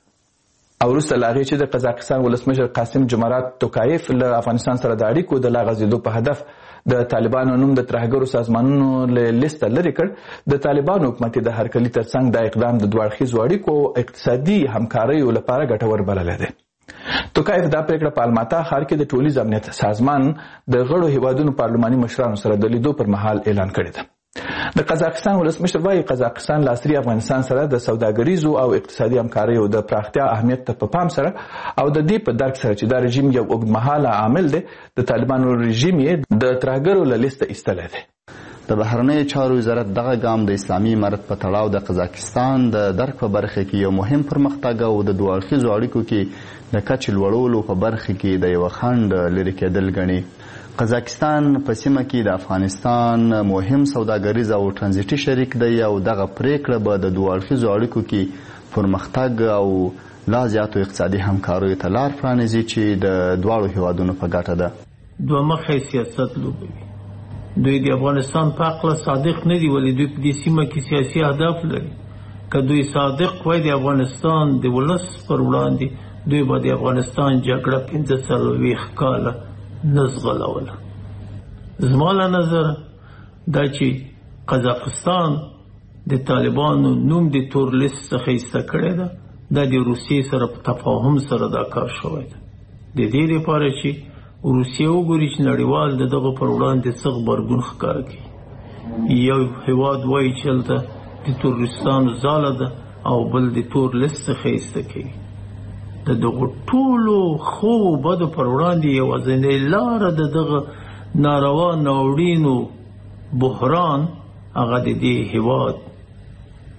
او وروسته له هغې چې د قزاقستان ولسمشر قاسم جمرات توکایف له افغانستان سره د اړیکو د لا غځېدو په هدف د طالبانو نوم د ترهګرو سازمانونو له لیسته لرې کړ. د طالبانو حکومت د هرکلي ترڅنګ دا اقدام د دوه اړخیزو اړیکو او اقتصادي همکاریو لپاره ګټور بللی دی. توکایف دا پریکړه په الماتا ښار کې د ټولیز امنیت سازمان د غړو هیوادونو پارلماني مشرانو سره د لیدو پر مهال اعلان کړی ده. د قزاقستان ولسمشر وایي قزاقستان له عصري افغانستان سره د سوداګریزو او اقتصادي همکاریو د پراختیا اهمیت ته په پام سره او د دې په درک سره چې دا رژیم یو اوږدمهاله عامل دی، د طالبانو رژیم یې د ترهګرو له لیسته ایستلی دی. د بهرنیو چارو وزارت دغه ګام د اسلامي امارت په تړاو د قزاقستان د درک په برخه کې یو مهم پرمختګ او د دوه اړخیزو اړیکو کې د کچې لوړولو په برخه کې د یوه خنډ لرې کېدل ګڼي. قزاقستان په سیمه کې د افغانستان مهم سوداګریز او ترانزیټي شریک دی او دغه پریکړه به د دوه اړخیزو اړیکو کې پرمختګ او لا زیاتو اقتصادي همکاریو ته لار پرانیزي چې د دواړو هیوادونو په ګټه ده. دوه مخی سیاست لوبوي. دوی د افغانستان په عقله صادق نه دي، ولې دوی په دې سیمه کې سیاسي اهداف لري. که دوی صادق وای د افغانستان د ولس پر وړاندې دوی به د افغانستان جګړه 45 کاله نه زغلوله. زما له نظر دا چې قزاقستان د طالبانو نوم د تور لیست څخه ایسته کړی ده، دا د روسیې سره په تفاهم سره دا کار شوی ده. د دې لپاره چې روسیه وګوري چې نړیوال د دغه پر وړاندې څه غبرګون ښکاره کوي. یو هیواد وایي چې هلته د تورستانو ځاله ده او بل د تور لیست څخه ایسته کوي. د دغو ټولو ښو بدو پر وړاندې یوازینۍ لاره د دغه ناروا ناورینو بحران هغه د دې هیواد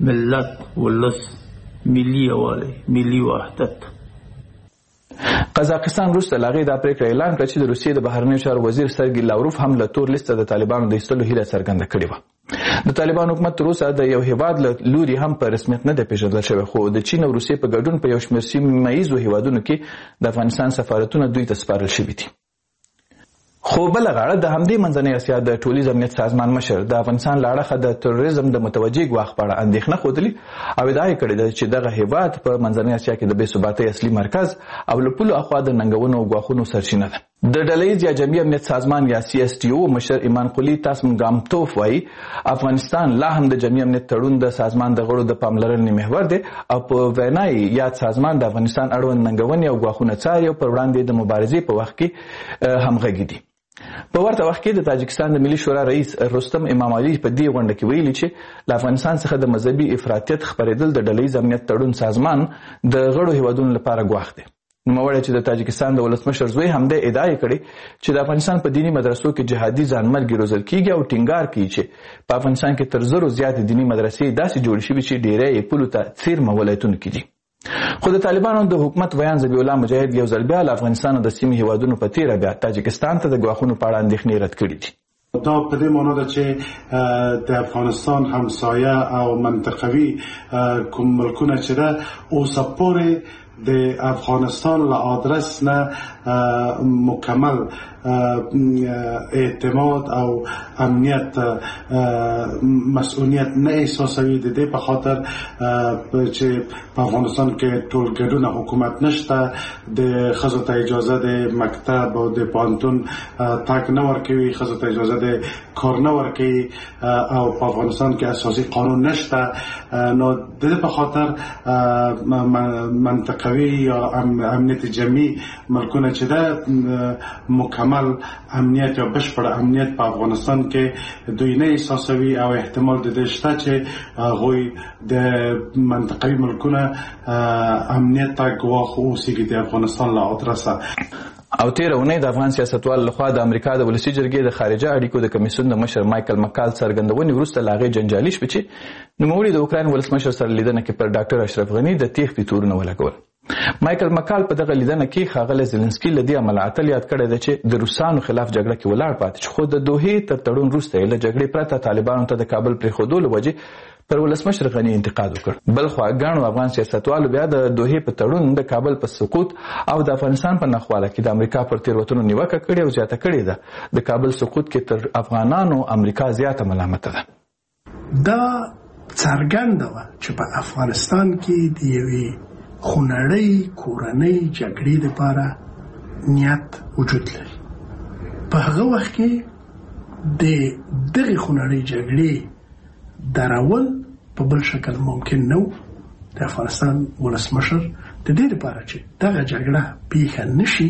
ملت ولس ملي یووالی ملي وحدت. قزاقستان وروسته له هغې دا پریکړه اعلان کړه چې د روسیې د بهرنیو چارو وزیر سرګي لاوروف هم له تور لیسته د طالبانو د ایستلو هیله څرګنده کړې وه. د طالبانو حکومت تر اوسه د یو هیواد له لوري هم په رسمیت نه دی پیژندل شوی، خو د چین او روسیې په ګډون په یو شمېر سیمه ییزو هیوادونو کې د افغانستان سفارتونه دوی ته سپارل شوي دي. خو بله غاړه د همدې منځنۍ اسیا د ټولیز امنیت سازمان مشر د افغانستان له اړخه د تروریزم د متوجه ګواښ په اړه اندېښنه ښودلې او ادعا یې کړې ده چې دغه هیواد په منځنۍ اسیا کې د بې ثباتۍ اصلي مرکز او له پولو اخوا د ننګونو او ګواښونو سرچینه ده. د ډلهییز یا جمعي امنیت سازمان یا CSTO مشر ایمان قلی تاسمګامتوف وایي افغانستان لا هم د جمعي امنیت تړون د سازمان د غړو د پاملرنې محور دی او په وینا یې یاد سازمان د افغانستان اړوند ننګونې او ګواښونه څاري او پر وړاندې د مبارزې په وخت کې همغږي دي. په ورته وخت کې د تاجکستان د ملي شورا رئیس رستم امام علي په دې غونډه کې ویلي چې له افغانستان څخه د مذهبي افراطیت خپرېدل د ډلهییز امنیت تړون سازمان د غړو هیوادونو لپاره ګواښ دی. نوموړی چې د تاجکستان د ولسمشر زوی همدې ادعا یې کړې چې د افغانستان په دیني مدرسو کې جهادي ځانمرګي روزل کیږي او ټینګار کوي چې په افغانستان کې تر 1000 زیاتې دیني مدرسې داسې جوړې شوي چې ډیری یې پولو ته څیرمه ولایتونو کې دي. خو د طالبانو د حکومت ویان ذبیح الله مجاهد یو ځل بیا له افغانستان او د سیمې هیوادونو په تیره بیا تاجکستان ته د ګواښونو په اړه اندېښنې رد کړي دي. دا په دې معنی ده چې د افغانستان همسایه او منطقوي کوم ملکونه چې ده اوسه پورې د افغانستان له آدرس نه مکمل اعتماد او امنیت مسئولیت نه احساسوي. د دې په خاطر چې په افغانستان کې ټول ګډون حکومت نشته، د ښځو ته اجازه د مکتب او د پوهنتون تګ نه ورکوي، ښځو ته اجازه د کار نه ورکوي او په افغانستان کې اساسي قانون نشته. نو د دې په خاطر منطقوي یا امنیت جمعي ملکونه چې ده مکمل امنیت یا بشپړ امنیت په افغانستان کې دوی نه احساسوي او احتمال د دې شته چې هغوی د منطقوي ملکونه امنیت ته ګواښ اوسېږي د افغانستان له ادرسه. او تیره اونۍ د افغان سیاستوالو لخوا د امریکا د ولسي جرګې د خارجه اړیکو د کمیسیون د مشر مایکل مکال څرګندونې وروسته له هغې جنجالي شوې چې نوموړي د اوکراین ولسمشر سره لیدنه کې پر ډاکټر اشرف غني د تیښتې تورونه ولګول. مایکل مکال په دغه لیدنه کې ښاغلی زلنسکي له دې امله اتل یاد کړی دی چې د روسانو خلاف جګړه کې ولاړ پاتې شو، خو د دوحې تر تړون وروسته یې له جګړې پرته طالبانو ته د کابل پرېښودو له وجې پر ولسمشر غني انتقاد وکړ. بل خوا ګڼو افغان سیاستوالو بیا د دوحې په تړون د کابل په سقوط او د افغانستان په نخواله کې د امریکا پر تېروتنو نیوکه کړې او زیاته کړې ده د کابل سقوط کې تر افغانانو امریکا زیاته ملامته ده. دا څرګنده وه چې په افغانستان کې د یوې خونړۍ کورنۍ جګړې لپاره نیت وجود لري. په هغه وخت کې د دغې خونړۍ جګړې درول په بل شکل ممکن نه و. د افغانستان ولسمشر د دې لپاره چې دغه جګړه پیښه نشي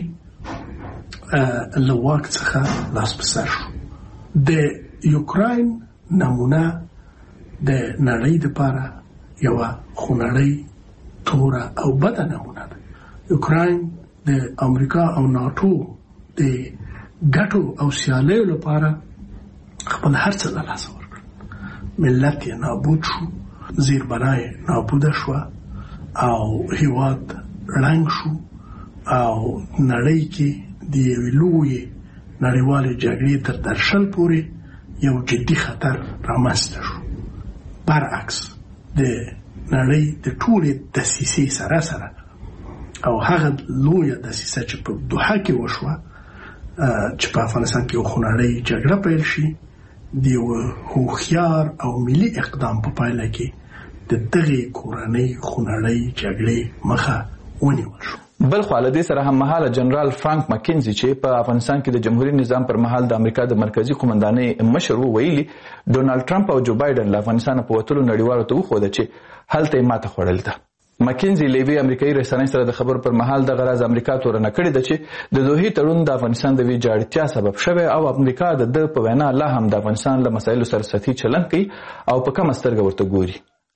له واک څخه لاس په سر شو. د یوکراین نمونه د نړۍ لپاره یوه خونړۍ توره او بده نمونه ده. یوکراین د امریکا او ناتو د ګټو او سیالیو لپاره خپل هر څه له لاسه ورکړل. ملت یې نابود شو، زیربنا یې نابوده شوه او هیواد ړنګ شو او نړۍ کې د یوې لویې نړیوالې جګړې تر درشل پورې یو جدي خطر رامنځته شو. برعکس د نړۍ د ټولې دسیسې سره سره او هغه لویه دسیسه چې په دوحه کې وشوه چې په افغانستان کې یو خونړۍ جګړه پیل شي د یو هوښیار او ملي اقدام په پایله کې د دغې کورنۍ خونړۍ جګړې مخه ونیول شو. بل خوا له دې سره هم مهاله جنرال فرانک مکینزي چې په افغانستان کې د جمهوریت نظام پر مهال د امریکا د مرکزی قومندانۍ مشر ویلي ډونالد ټرمپ او جو بایدن له افغانستان په وتلو نړیوالو ته وښوده چې هلته یې ماته خوړلې ده. مکینزي له یوې امریکایي رسنۍ سره د خبرو پر مهال دغه راز امریکا تورنه کړې ده چې د دوحې تړون د افغانستان د ویجاړتیا سبب شوی او امریکا د په وینا لا هم د افغانستان له مسایلو سره سطحي چلند کوي او په کمه سترګه ورته ګوري.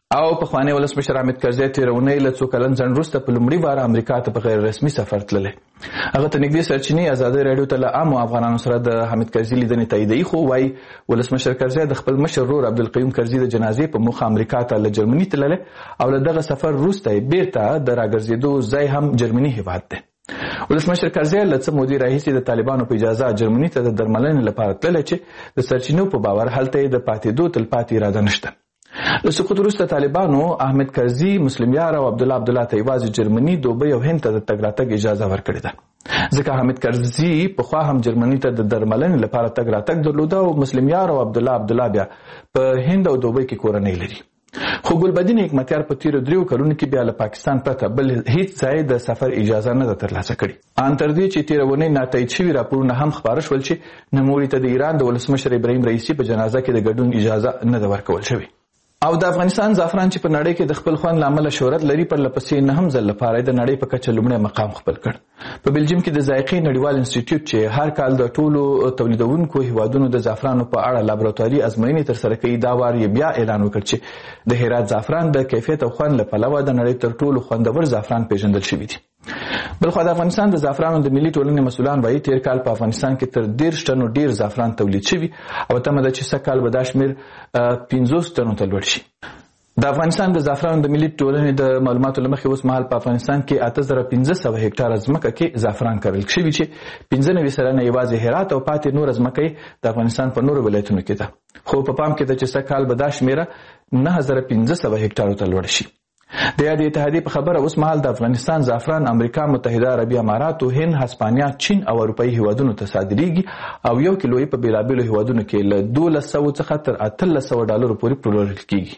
او پخوانی ولسمشر حامد کرزي تیرونی له څو کلن ځنډ وروسته په لومړي وار امریکا ته په غیر رسمي سفر تللی. هغه ته نږدې سرچینې ازادي رادیو ته له عامو افغانانو سره د حامد کرزي لیدنې تاییدوي، خو وایي ولسمشر کرزي د خپل مشر ورور عبدالقیوم کرزي د جنازې په موخه امریکا ته له جرمني تللی او له دغه سفر وروسته بیرته د راګرځېدو ځای هم جرمني هیواد دی. ولسمشر کرزي له څه مودې راهیسې د طالبانو په اجازه جرمني ته د درملنې لپاره تللی چې د سرچینو په باور هلته یې د پاتېدو تلپاتې اراده نشته. له سقوط وروسته طالبانو احمد کرزي، مسلم یار او عبدالله ته یوازې جرمني، دوبۍ او هند ته د تګ راتګ اجازه ورکړې ده. ځکه حامد کرزي پخوا هم جرمني ته د درملنې لپاره تګ راتګ درلوده او مسلم یار او عبدالله بیا په هند او دوبۍ کې کورنۍ لري. خو ګلبدین حکمتیار په تیرو 3 کلونو کې بیا له پاکستان پرته بل هیڅ ځای د سفر اجازه نه ده ترلاسه کړې. ان تر دې چې تیرونی ناتایید شوي راپورونه هم خپاره شول چې نوموړي ته د ایران د ولسمشر ابراهیم رئیسي په جنازه کې د ګډون اجازه نه ده ورکول شوې. او د افغانستان زعفران چې په نړۍ کې د خپل خوند لامل شهرت لري، پر لپسې نه هم ځل لپاره د نړۍ په کچه لومړی مقام خپل کړ. په بلجیم کې د ذایقې نړیوال انسټیټیوټ چې هر کال د ټولو تولیدونکو هیوادونو د زعفرانو په اړه لابراتواري ازموینې ترسره کوي، دا وار یې بیا اعلان وکړ چې د هرات زعفران د کیفیت او خوند له پلوه د نړۍ تر ټولو خوندور زعفران پیژندل شوي دي. بلخو د افغانستان د زعفرانو د ملي ټولنې مسؤلان وایي تیر کال په افغانستان کې تر 10 ټنو ډیر زعفران تولید شوي او تمه ده چې سږکال به دا شمېر 50 ټنو ته لوړ شي. د افغانستان د زعفرانو د ملي ټولنې د معلوماتو له مخې اوس مهال په افغانستان کې 8500 هکټاره ځمکه کې زعفران کرل شوي چې 95 سلنه یوازې هرات او پاتې نور ځمکه د افغانستان په نورو ولایتونو کې ده. خو په پام کې ده چې سږکال به دا شمېره 9500 هکټارو ته لوړ شي. د یادې اتحادیې په خبره اوس مهال د افغانستان زعفران امریکا متحده عربي اماراتو، هند، هسپانیا، چین او اروپایي هیوادونو ته صادریږي او 1 کیلو په بیلابیلو هیوادونو کې له 1200 څخه تر 1800 ډالرو پورې پلورل کیږي.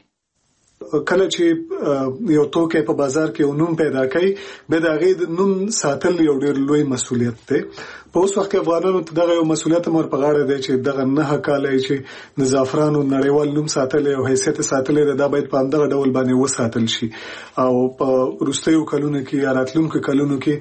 کله چې یو توکی په بازار کې یو نوم پیدا کوي، به د هغې نوم ساتل یو ډېر لوی مسؤلیت دی. په اوس وخت کې افغانانو ته دغه یو مسؤلیت هم ور په غاړه دی چې دغه 9 کاله چې د زعفرانو نړیوال نوم ساتلی او حیثیت ساتلی دی، دا باید په همدغه ډول باندې وساتل شي او په وروستیو کلونو کې یا راتلونکو کلونو کې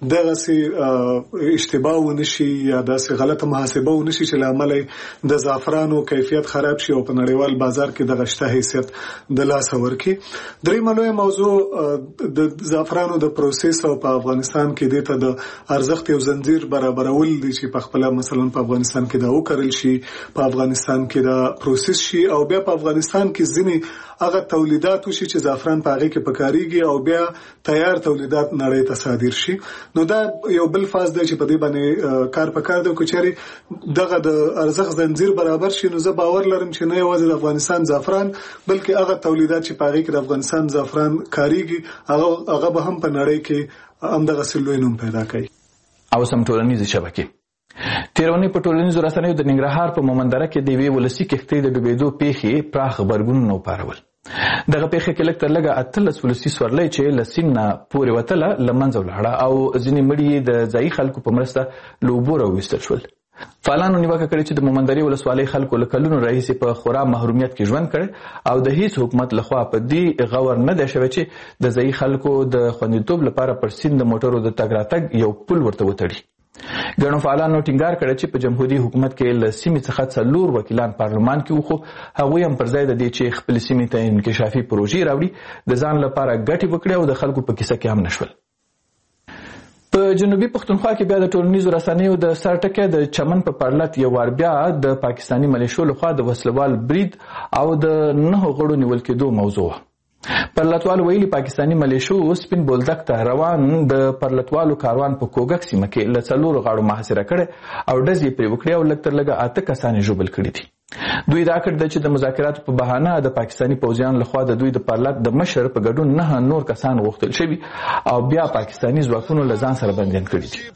دغسې اشتباه ونه شي یا داسې غلطه محاسبه ونه شي چې له امله د زعفرانو کیفیت خراب شي او په نړیوال بازار کې دغه شته حیثیت د لاسه ورکړي. دریمه لویه موضوع د زعفرانو د پروسس او په افغانستان کې دې ته د ارزښت یو زنجیر برابرول دي چې په خپله مثلا په افغانستان کې دا وکرل شي، په افغانستان کې دا پروسس شي او بیا په افغانستان کې ځینې هغه تولیدات وشي چې زعفران په هغې کې پکارېږي او بیا تیار تولیدات نړۍ ته صادر شي. نو دا یو بل فاز دی چې په دې باندې کار پکار دی. که چېرې دغه د ارزښت زنجیر برابر شي، نو زه باور لرم چې نه یوازې د افغانستان زعفران بلکې هغه تولیدات چې په هغې کې د افغانستان زعفران کارېږي هغه به هم په نړۍ کې همدغسې لوی نوم پیدا کوي. او سم ټولنیزې شبکې تیرونی په ټولنیزو رسنیو د ننګرهار په مومندره کې د یوې ولسي کښتۍ د ډوبېدو پیښې پراخ غبرګونونه وپارول. دغه پیښه کې لږ تر لږه 18 ولسي سورلۍ چې له سیند نه پورې وتله له منځه ولاړه او ځینې مړي د ځایي خلکو په مرسته له اوبو راوویستل شول. فعالانو نیوکه کړې چې د مومندرې ولسوالۍ خلکو له کلونو راهیسې په خورا محرومیت کې ژوند کړی او د هیڅ حکومت لخوا په دې غور نه دی شوی چې د ځایي خلکو د خوندیتوب لپاره پر سیند د موټرو د تګ راتګ یو پل ورته وتړي. ګڼو فعالانو ټینګار کړی چې په جمهوریت حکومت کې له سیمې څخه 4 وکیلان پارلمان کې وو، خو هغوی هم پر ځای د دې چې خپل سیمې ته انکشافي پروژې راوړي د ځان لپاره ګټې وکړي او د خلکو په کیسه کې هم نشول. په جنوبي پښتونخوا کې بیا د ټولنیزو رسنیو د سر ټکی د چمن په پرلت یو وار بیا د پاکستاني ملیشو لخوا د وسلوال برید او د 9 غړو نیول کېدو موضوع. پرلتوال ویلي پاکستاني ملیشو سپین بولدک ته روان د پرلتوالو کاروان په کوګک سیمه کې له 4 غاړو محاصره کړي او ډزې پرې وکړي او لږ تر لږه 8 کسان ژوبل کړي دي. دوی دا کړ چې د مذاکراتو په بهانه د پاکستاني پوځیانو لخوا د دوی د پرلت د مشر په ګډون 9 نور کسان غوښتل شوي او بیا پاکستاني ځواکونو له ځان سره بندیان کړي دي.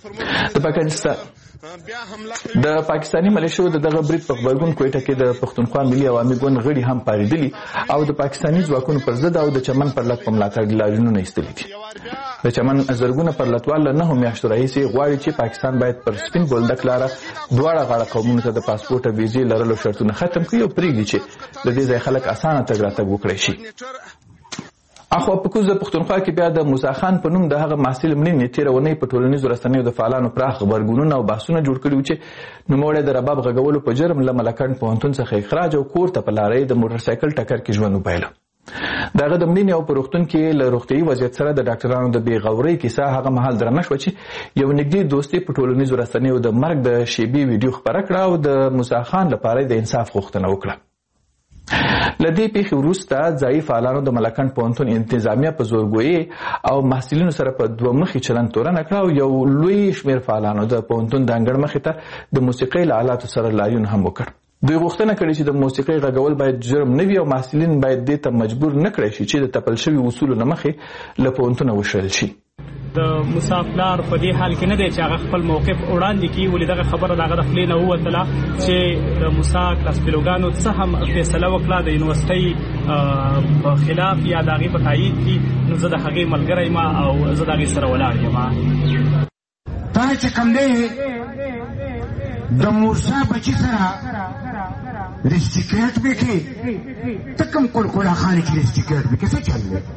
د پاکستاني ملیشو دغه برید په غبرګون کوټه کې د پښتونخوا ملي عوامي ګوند غړي هم پاریدلي او د پاکستاني ځواکونو پر ضد او د چمن پرلت په ملاتړ لاریونونه ایستلي دي. د چمن زرګونه پرلتوال له 9 میاشتو راهیسې غواړي چې پاکستان باید پر سپین بولدک لاره دواړه غاړه قومونو ته د پاسپورټ او ویزې لرلو شرطونه ختم کړي او پرېږدي چې د دې ځای خلک اسانه تګ راتګ وکړي شي. اخوا په کوزه پښتونخوا کې بیا د موسی خان په نوم د هغه محصل مړینې تیرونی په ټولنیزو رسنیو د فعالانو پراخ غبرګونونه او بحثونه جوړ کړي چې نوموړی د رباب غږولو په جرم له ملکند پوهنتون څخه اخراج او کور ته په لارۍ د موټر سایکل ټکر کې ژوند وبایله. دغه د مړینې او په روغتون کې له روغتیايي وضعیت سره د ډاکټرانو د بېغورۍ کیسه هغه مهال درنه شوه چې یو نږدې دوستي په ټولنیزو رسنیو د مرګ د شیبې ویډیو خپره کړه او د موسی خان لپاره د انصاف غوښتنه وکړه. له دې پیښې وروسته ځایي فعالانو د ملکنډ پوهنتون انتظامیه په زورګویۍ او محصلینو سره په دوه مخي چلند تورنه کړه او یو لوی شمېر فعالانو د پوهنتون د انګړ مخې ته د موسیقۍ له آلاتو سره لاریون هم وکړ. دوی غوښتنه کړې چې د موسیقۍ غږول باید جرم نه وي او محصلین باید دې ته مجبور نه کړی شي چې د تپل شوي اصولو نه مخې له پوهنتونه وشړل شي. د موسی پلار په دې حال کې نه دی چې هغه خپل موقف وړاندې کړي، ولې دغه خبره د هغه د خولې نه ووتله چې د موسی کلاسپلوګانو څه هم فیصله وکړه د یونیورسټۍ په خلاف یا د هغې په تایید کې، نو زه د هغې ملګری یم او زه د هغې سره ولاړ یم. تا چې کوم دی د موسی بچي سره رسټیکیټ وکړي، ته کوم کلکولا خانې کې رسټیکیټ وکړي، څه چل دی؟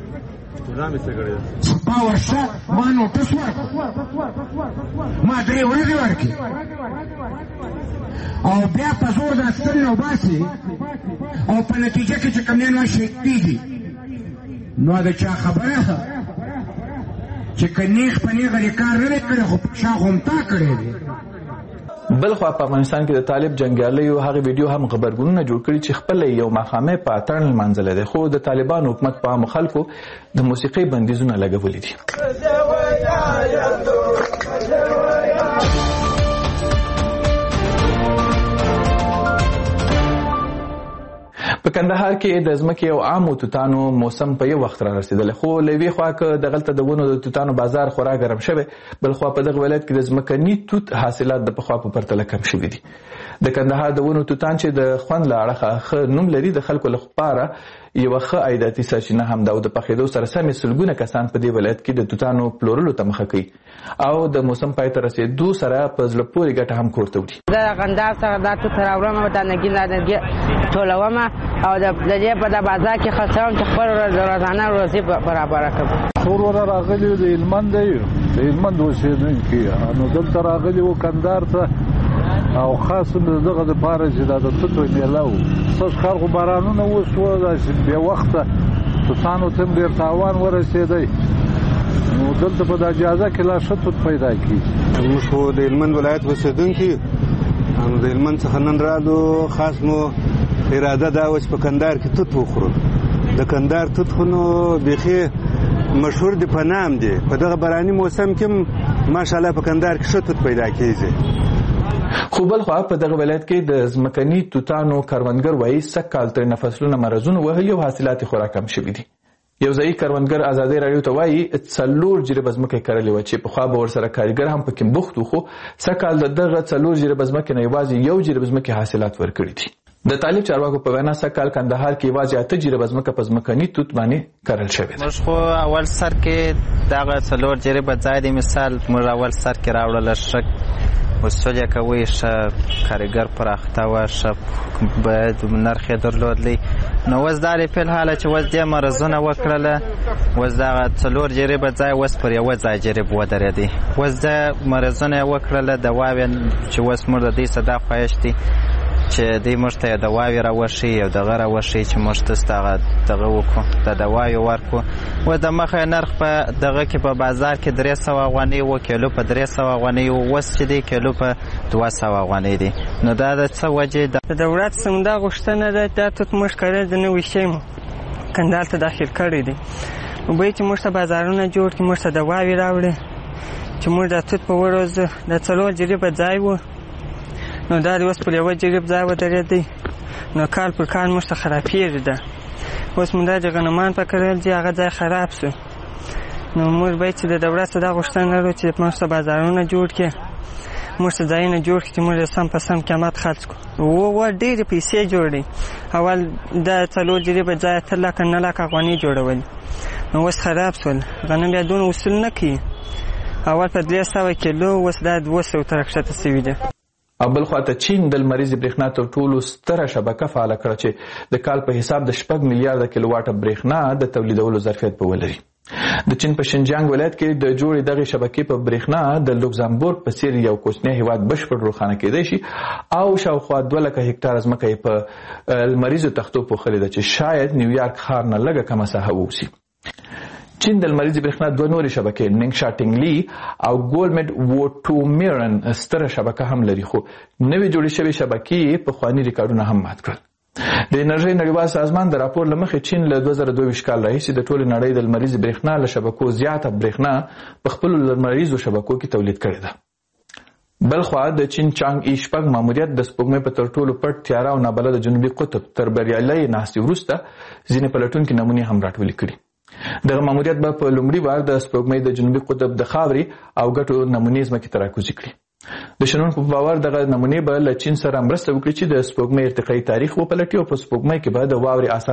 سپا ورشه ما نوټس ورکړ، ما 3 ورځې ورکړې او بیا په زور د سترې وباسي او په نتیجه کې چې کوم دی شهید کېږي. نو د چا خبره ده چې که نیغ په نیغه دې کار نه دی کړی، خو په شا غمتا کړی دی. بل خوا په افغانستان کې د طالب جنګیالیو هغه ویډیو هم خبرګونونه جوړ کړي چې خپل یو ماښامې په اتڼ لمانځلی دی، خو د طالبانو حکومت په عامو خلکو د موسیقۍ بندیزونه لګولي دي. په کندهار کې د ځمکې او عامو توتانو موسم په یو وخت را رسیدلی، خو له یوې خوا که دغلته د ونو د توتانو بازار خورا ګرم شوی، بل خوا په دغه ولایت کې د ځمکني توت حاصلات د پخوا په پرتله کم شوي دي. د کندهار د ونو توتان چې د خوند له اړخه ښه نوم لري، د خلکو لپاره یوه ښه عایداتي سرچینه هم ده او د پخېدو سره سمې سلګونه کسان په دې ولایت کې د توتانو پلورلو ته مخه کوي او د موسم پای ته رسېدو سره په زړه پورې ګټه هم کور ته وړي. زه د کندهار څخه دا توت راوړم او دا نګین ټولوم او د دې په د بازار کې خرڅوم چې خپل روزانه روزي برابره کړم. ټول ور راغلي د هلمند دی، د هلمند اوسېدونکي، نو دلته راغلي وو کندهار ته او خاص دغه دپاره چې دا د توتو میله وو. سږ کال خو بارانونه وشوه، داسې بې وخته توتانو ته هم ډېر تاوان ورسېدی، نو دلته په د اجازه کې لا ښه توت پیدا کېږي. موږ خو د هلمند ولایت اوسېدونکي، د هلمند څخه نن رالو، خاص مو اراده دا وه چې په کندهار کې توت وخورو. د کندهار توت خو نو بیخي مشهور دی، په نام دی. په دغه باراني موسم کې هم ماشاءالله په کندهار کې ښه توت پیدا کېږي. خو بل خوا په دغه ولایت کې د ځمکني توتانو کروندګر وایي سږ کال ترېنه فصلونه مرضونه وهلي او حاصلات یې خورا کم شوي دي. یو ځایي کروندګر ازادۍ راډیو ته وایي 4 جریبه ځمکه یې کرلې وه چې پخوا به ورسره کارګر هم پکې بوخت و، خو سږ کال د دغه 4 جریبه ځمکې نه یوازې 1 جریب ځمکې حاصلات ورکړي دي. د طالب چارواکو په وینا سږ کال کندهار کې یوازې 8 جریبه ځمکه په ځمکني توت باندې کرل شوې ده. موږ خو اول سر کې دغه 4 جریبه ځای دی، مثال موږ اول سر کې راوړله ښه اصول یې کوي، ښه کارګر پراخته وه، ښه باید نرخ یې درلودلی. نو اوس دا دی په الحاله چې اوس دې مرضونه وکړله، اوس دغه 4 جریبه ځای اوس پر 1 ځای جریب ودرېدی. اوس د مرضونه یې وکړله، دواوې چې اوس موږ د دې څه دا خواهش دی چې دوی موږ ته یې دواوې راوښي او دغه راوښي چې موږ ته دغه وکړو، د دواوې ورکړو. اوس د مخه نرخ په دغه کې په بازار کې 300 افغانۍ و، کیلو په 300 افغانۍ و، اوس چې دی کیلو په 200 افغانۍ دی. نو دا د څه وجې ده؟ د دولت څخه دا غوښتنه ده دا توت موږ کرل د نوي شی مو کندهار ته داخل کړی دی، نو باید چې موږ ته بازارونه جوړ کړي، موږ ته دواوې راوړي چې موږ دا توت په ورځ د 4 جریبه ځای و، نو دا د اوس پر 1 جریب ځای ودرېدی، نو کال پر کال موږ ته خرابېږي ده. اوس موږ دا د غنمان په کرل دي، هغه ځای خراب شو. نو موږ باید چې د دولت څخه دا غوښتنه لرو چې موږ ته بازارونه جوړ کړي، موږ ته ځایونه جوړ کړي چې موږ سم په سم قیمت خرڅ کړو. و ډېرې پیسې جوړې، اول دا 4 جریبه ځای 8 لکه 9 لکه افغانۍ جوړول، نو اوس خراب شول. غنم بیا دونه اصول نه کوي، اول په 300 کیلو، اوس دا 200 تر کښته شوي دي. او بل خواته چین د لمریزې برېښنا تر ټولو ستره شبکه فعاله کړه چې د کال په حساب د 6 میلیارډه کیلو واټه برېښنا د تولیدولو ظرفیت به ولري. د چین په شینجیانګ ولایت کې د جوړې دغه شبکې په برېښنا د لوکزامبورګ په څیر یو کوچنی هیواد بشپړ روښانه کېدای شي او شاوخوا 2 لکه هکټار ځمکه یې په لمریزو تختو پوښلې ده چې شاید نیویارک ښار نه لږه کمه ساحه واوسي. چین د لمریزې برېښنا 2 نورې شبکې نینګشا ټینګلي او ګولمډ ووټومیرن ستره شبکه هم لري خو نوې جوړې شوې شبکې پخواني ریکارډونه هم مات کړل. د انرژۍ نړیوال سازمان د راپور له مخې چین له 2022 کال راهیسې د ټولې نړۍ د لمریزې برېښنا له شبکو زیاته برېښنا په خپلو لمریزو شبکو کې تولید کړې ده. بلخوا د چین چانګ ای شپږ ماموریت د سپوږمۍ په تر ټولو پټ تیاره او نابلده جنوبي قطب تر بریالۍ ناستې وروسته ځینې پلټونکي نمونې هم راټولې کړي. دغه ماموریت به په لومړي وار د سپوږمۍ د جنوبي قطب د خاورې او ګټو نمونې ځمکې ته راکوزي کړي. د شنونکو په باور دغه نمونې به له چین سره مرسته وکړي چې د سپوږمۍ ارتقایي تاریخ وپلټي او په سپوږمۍ کې به د واورې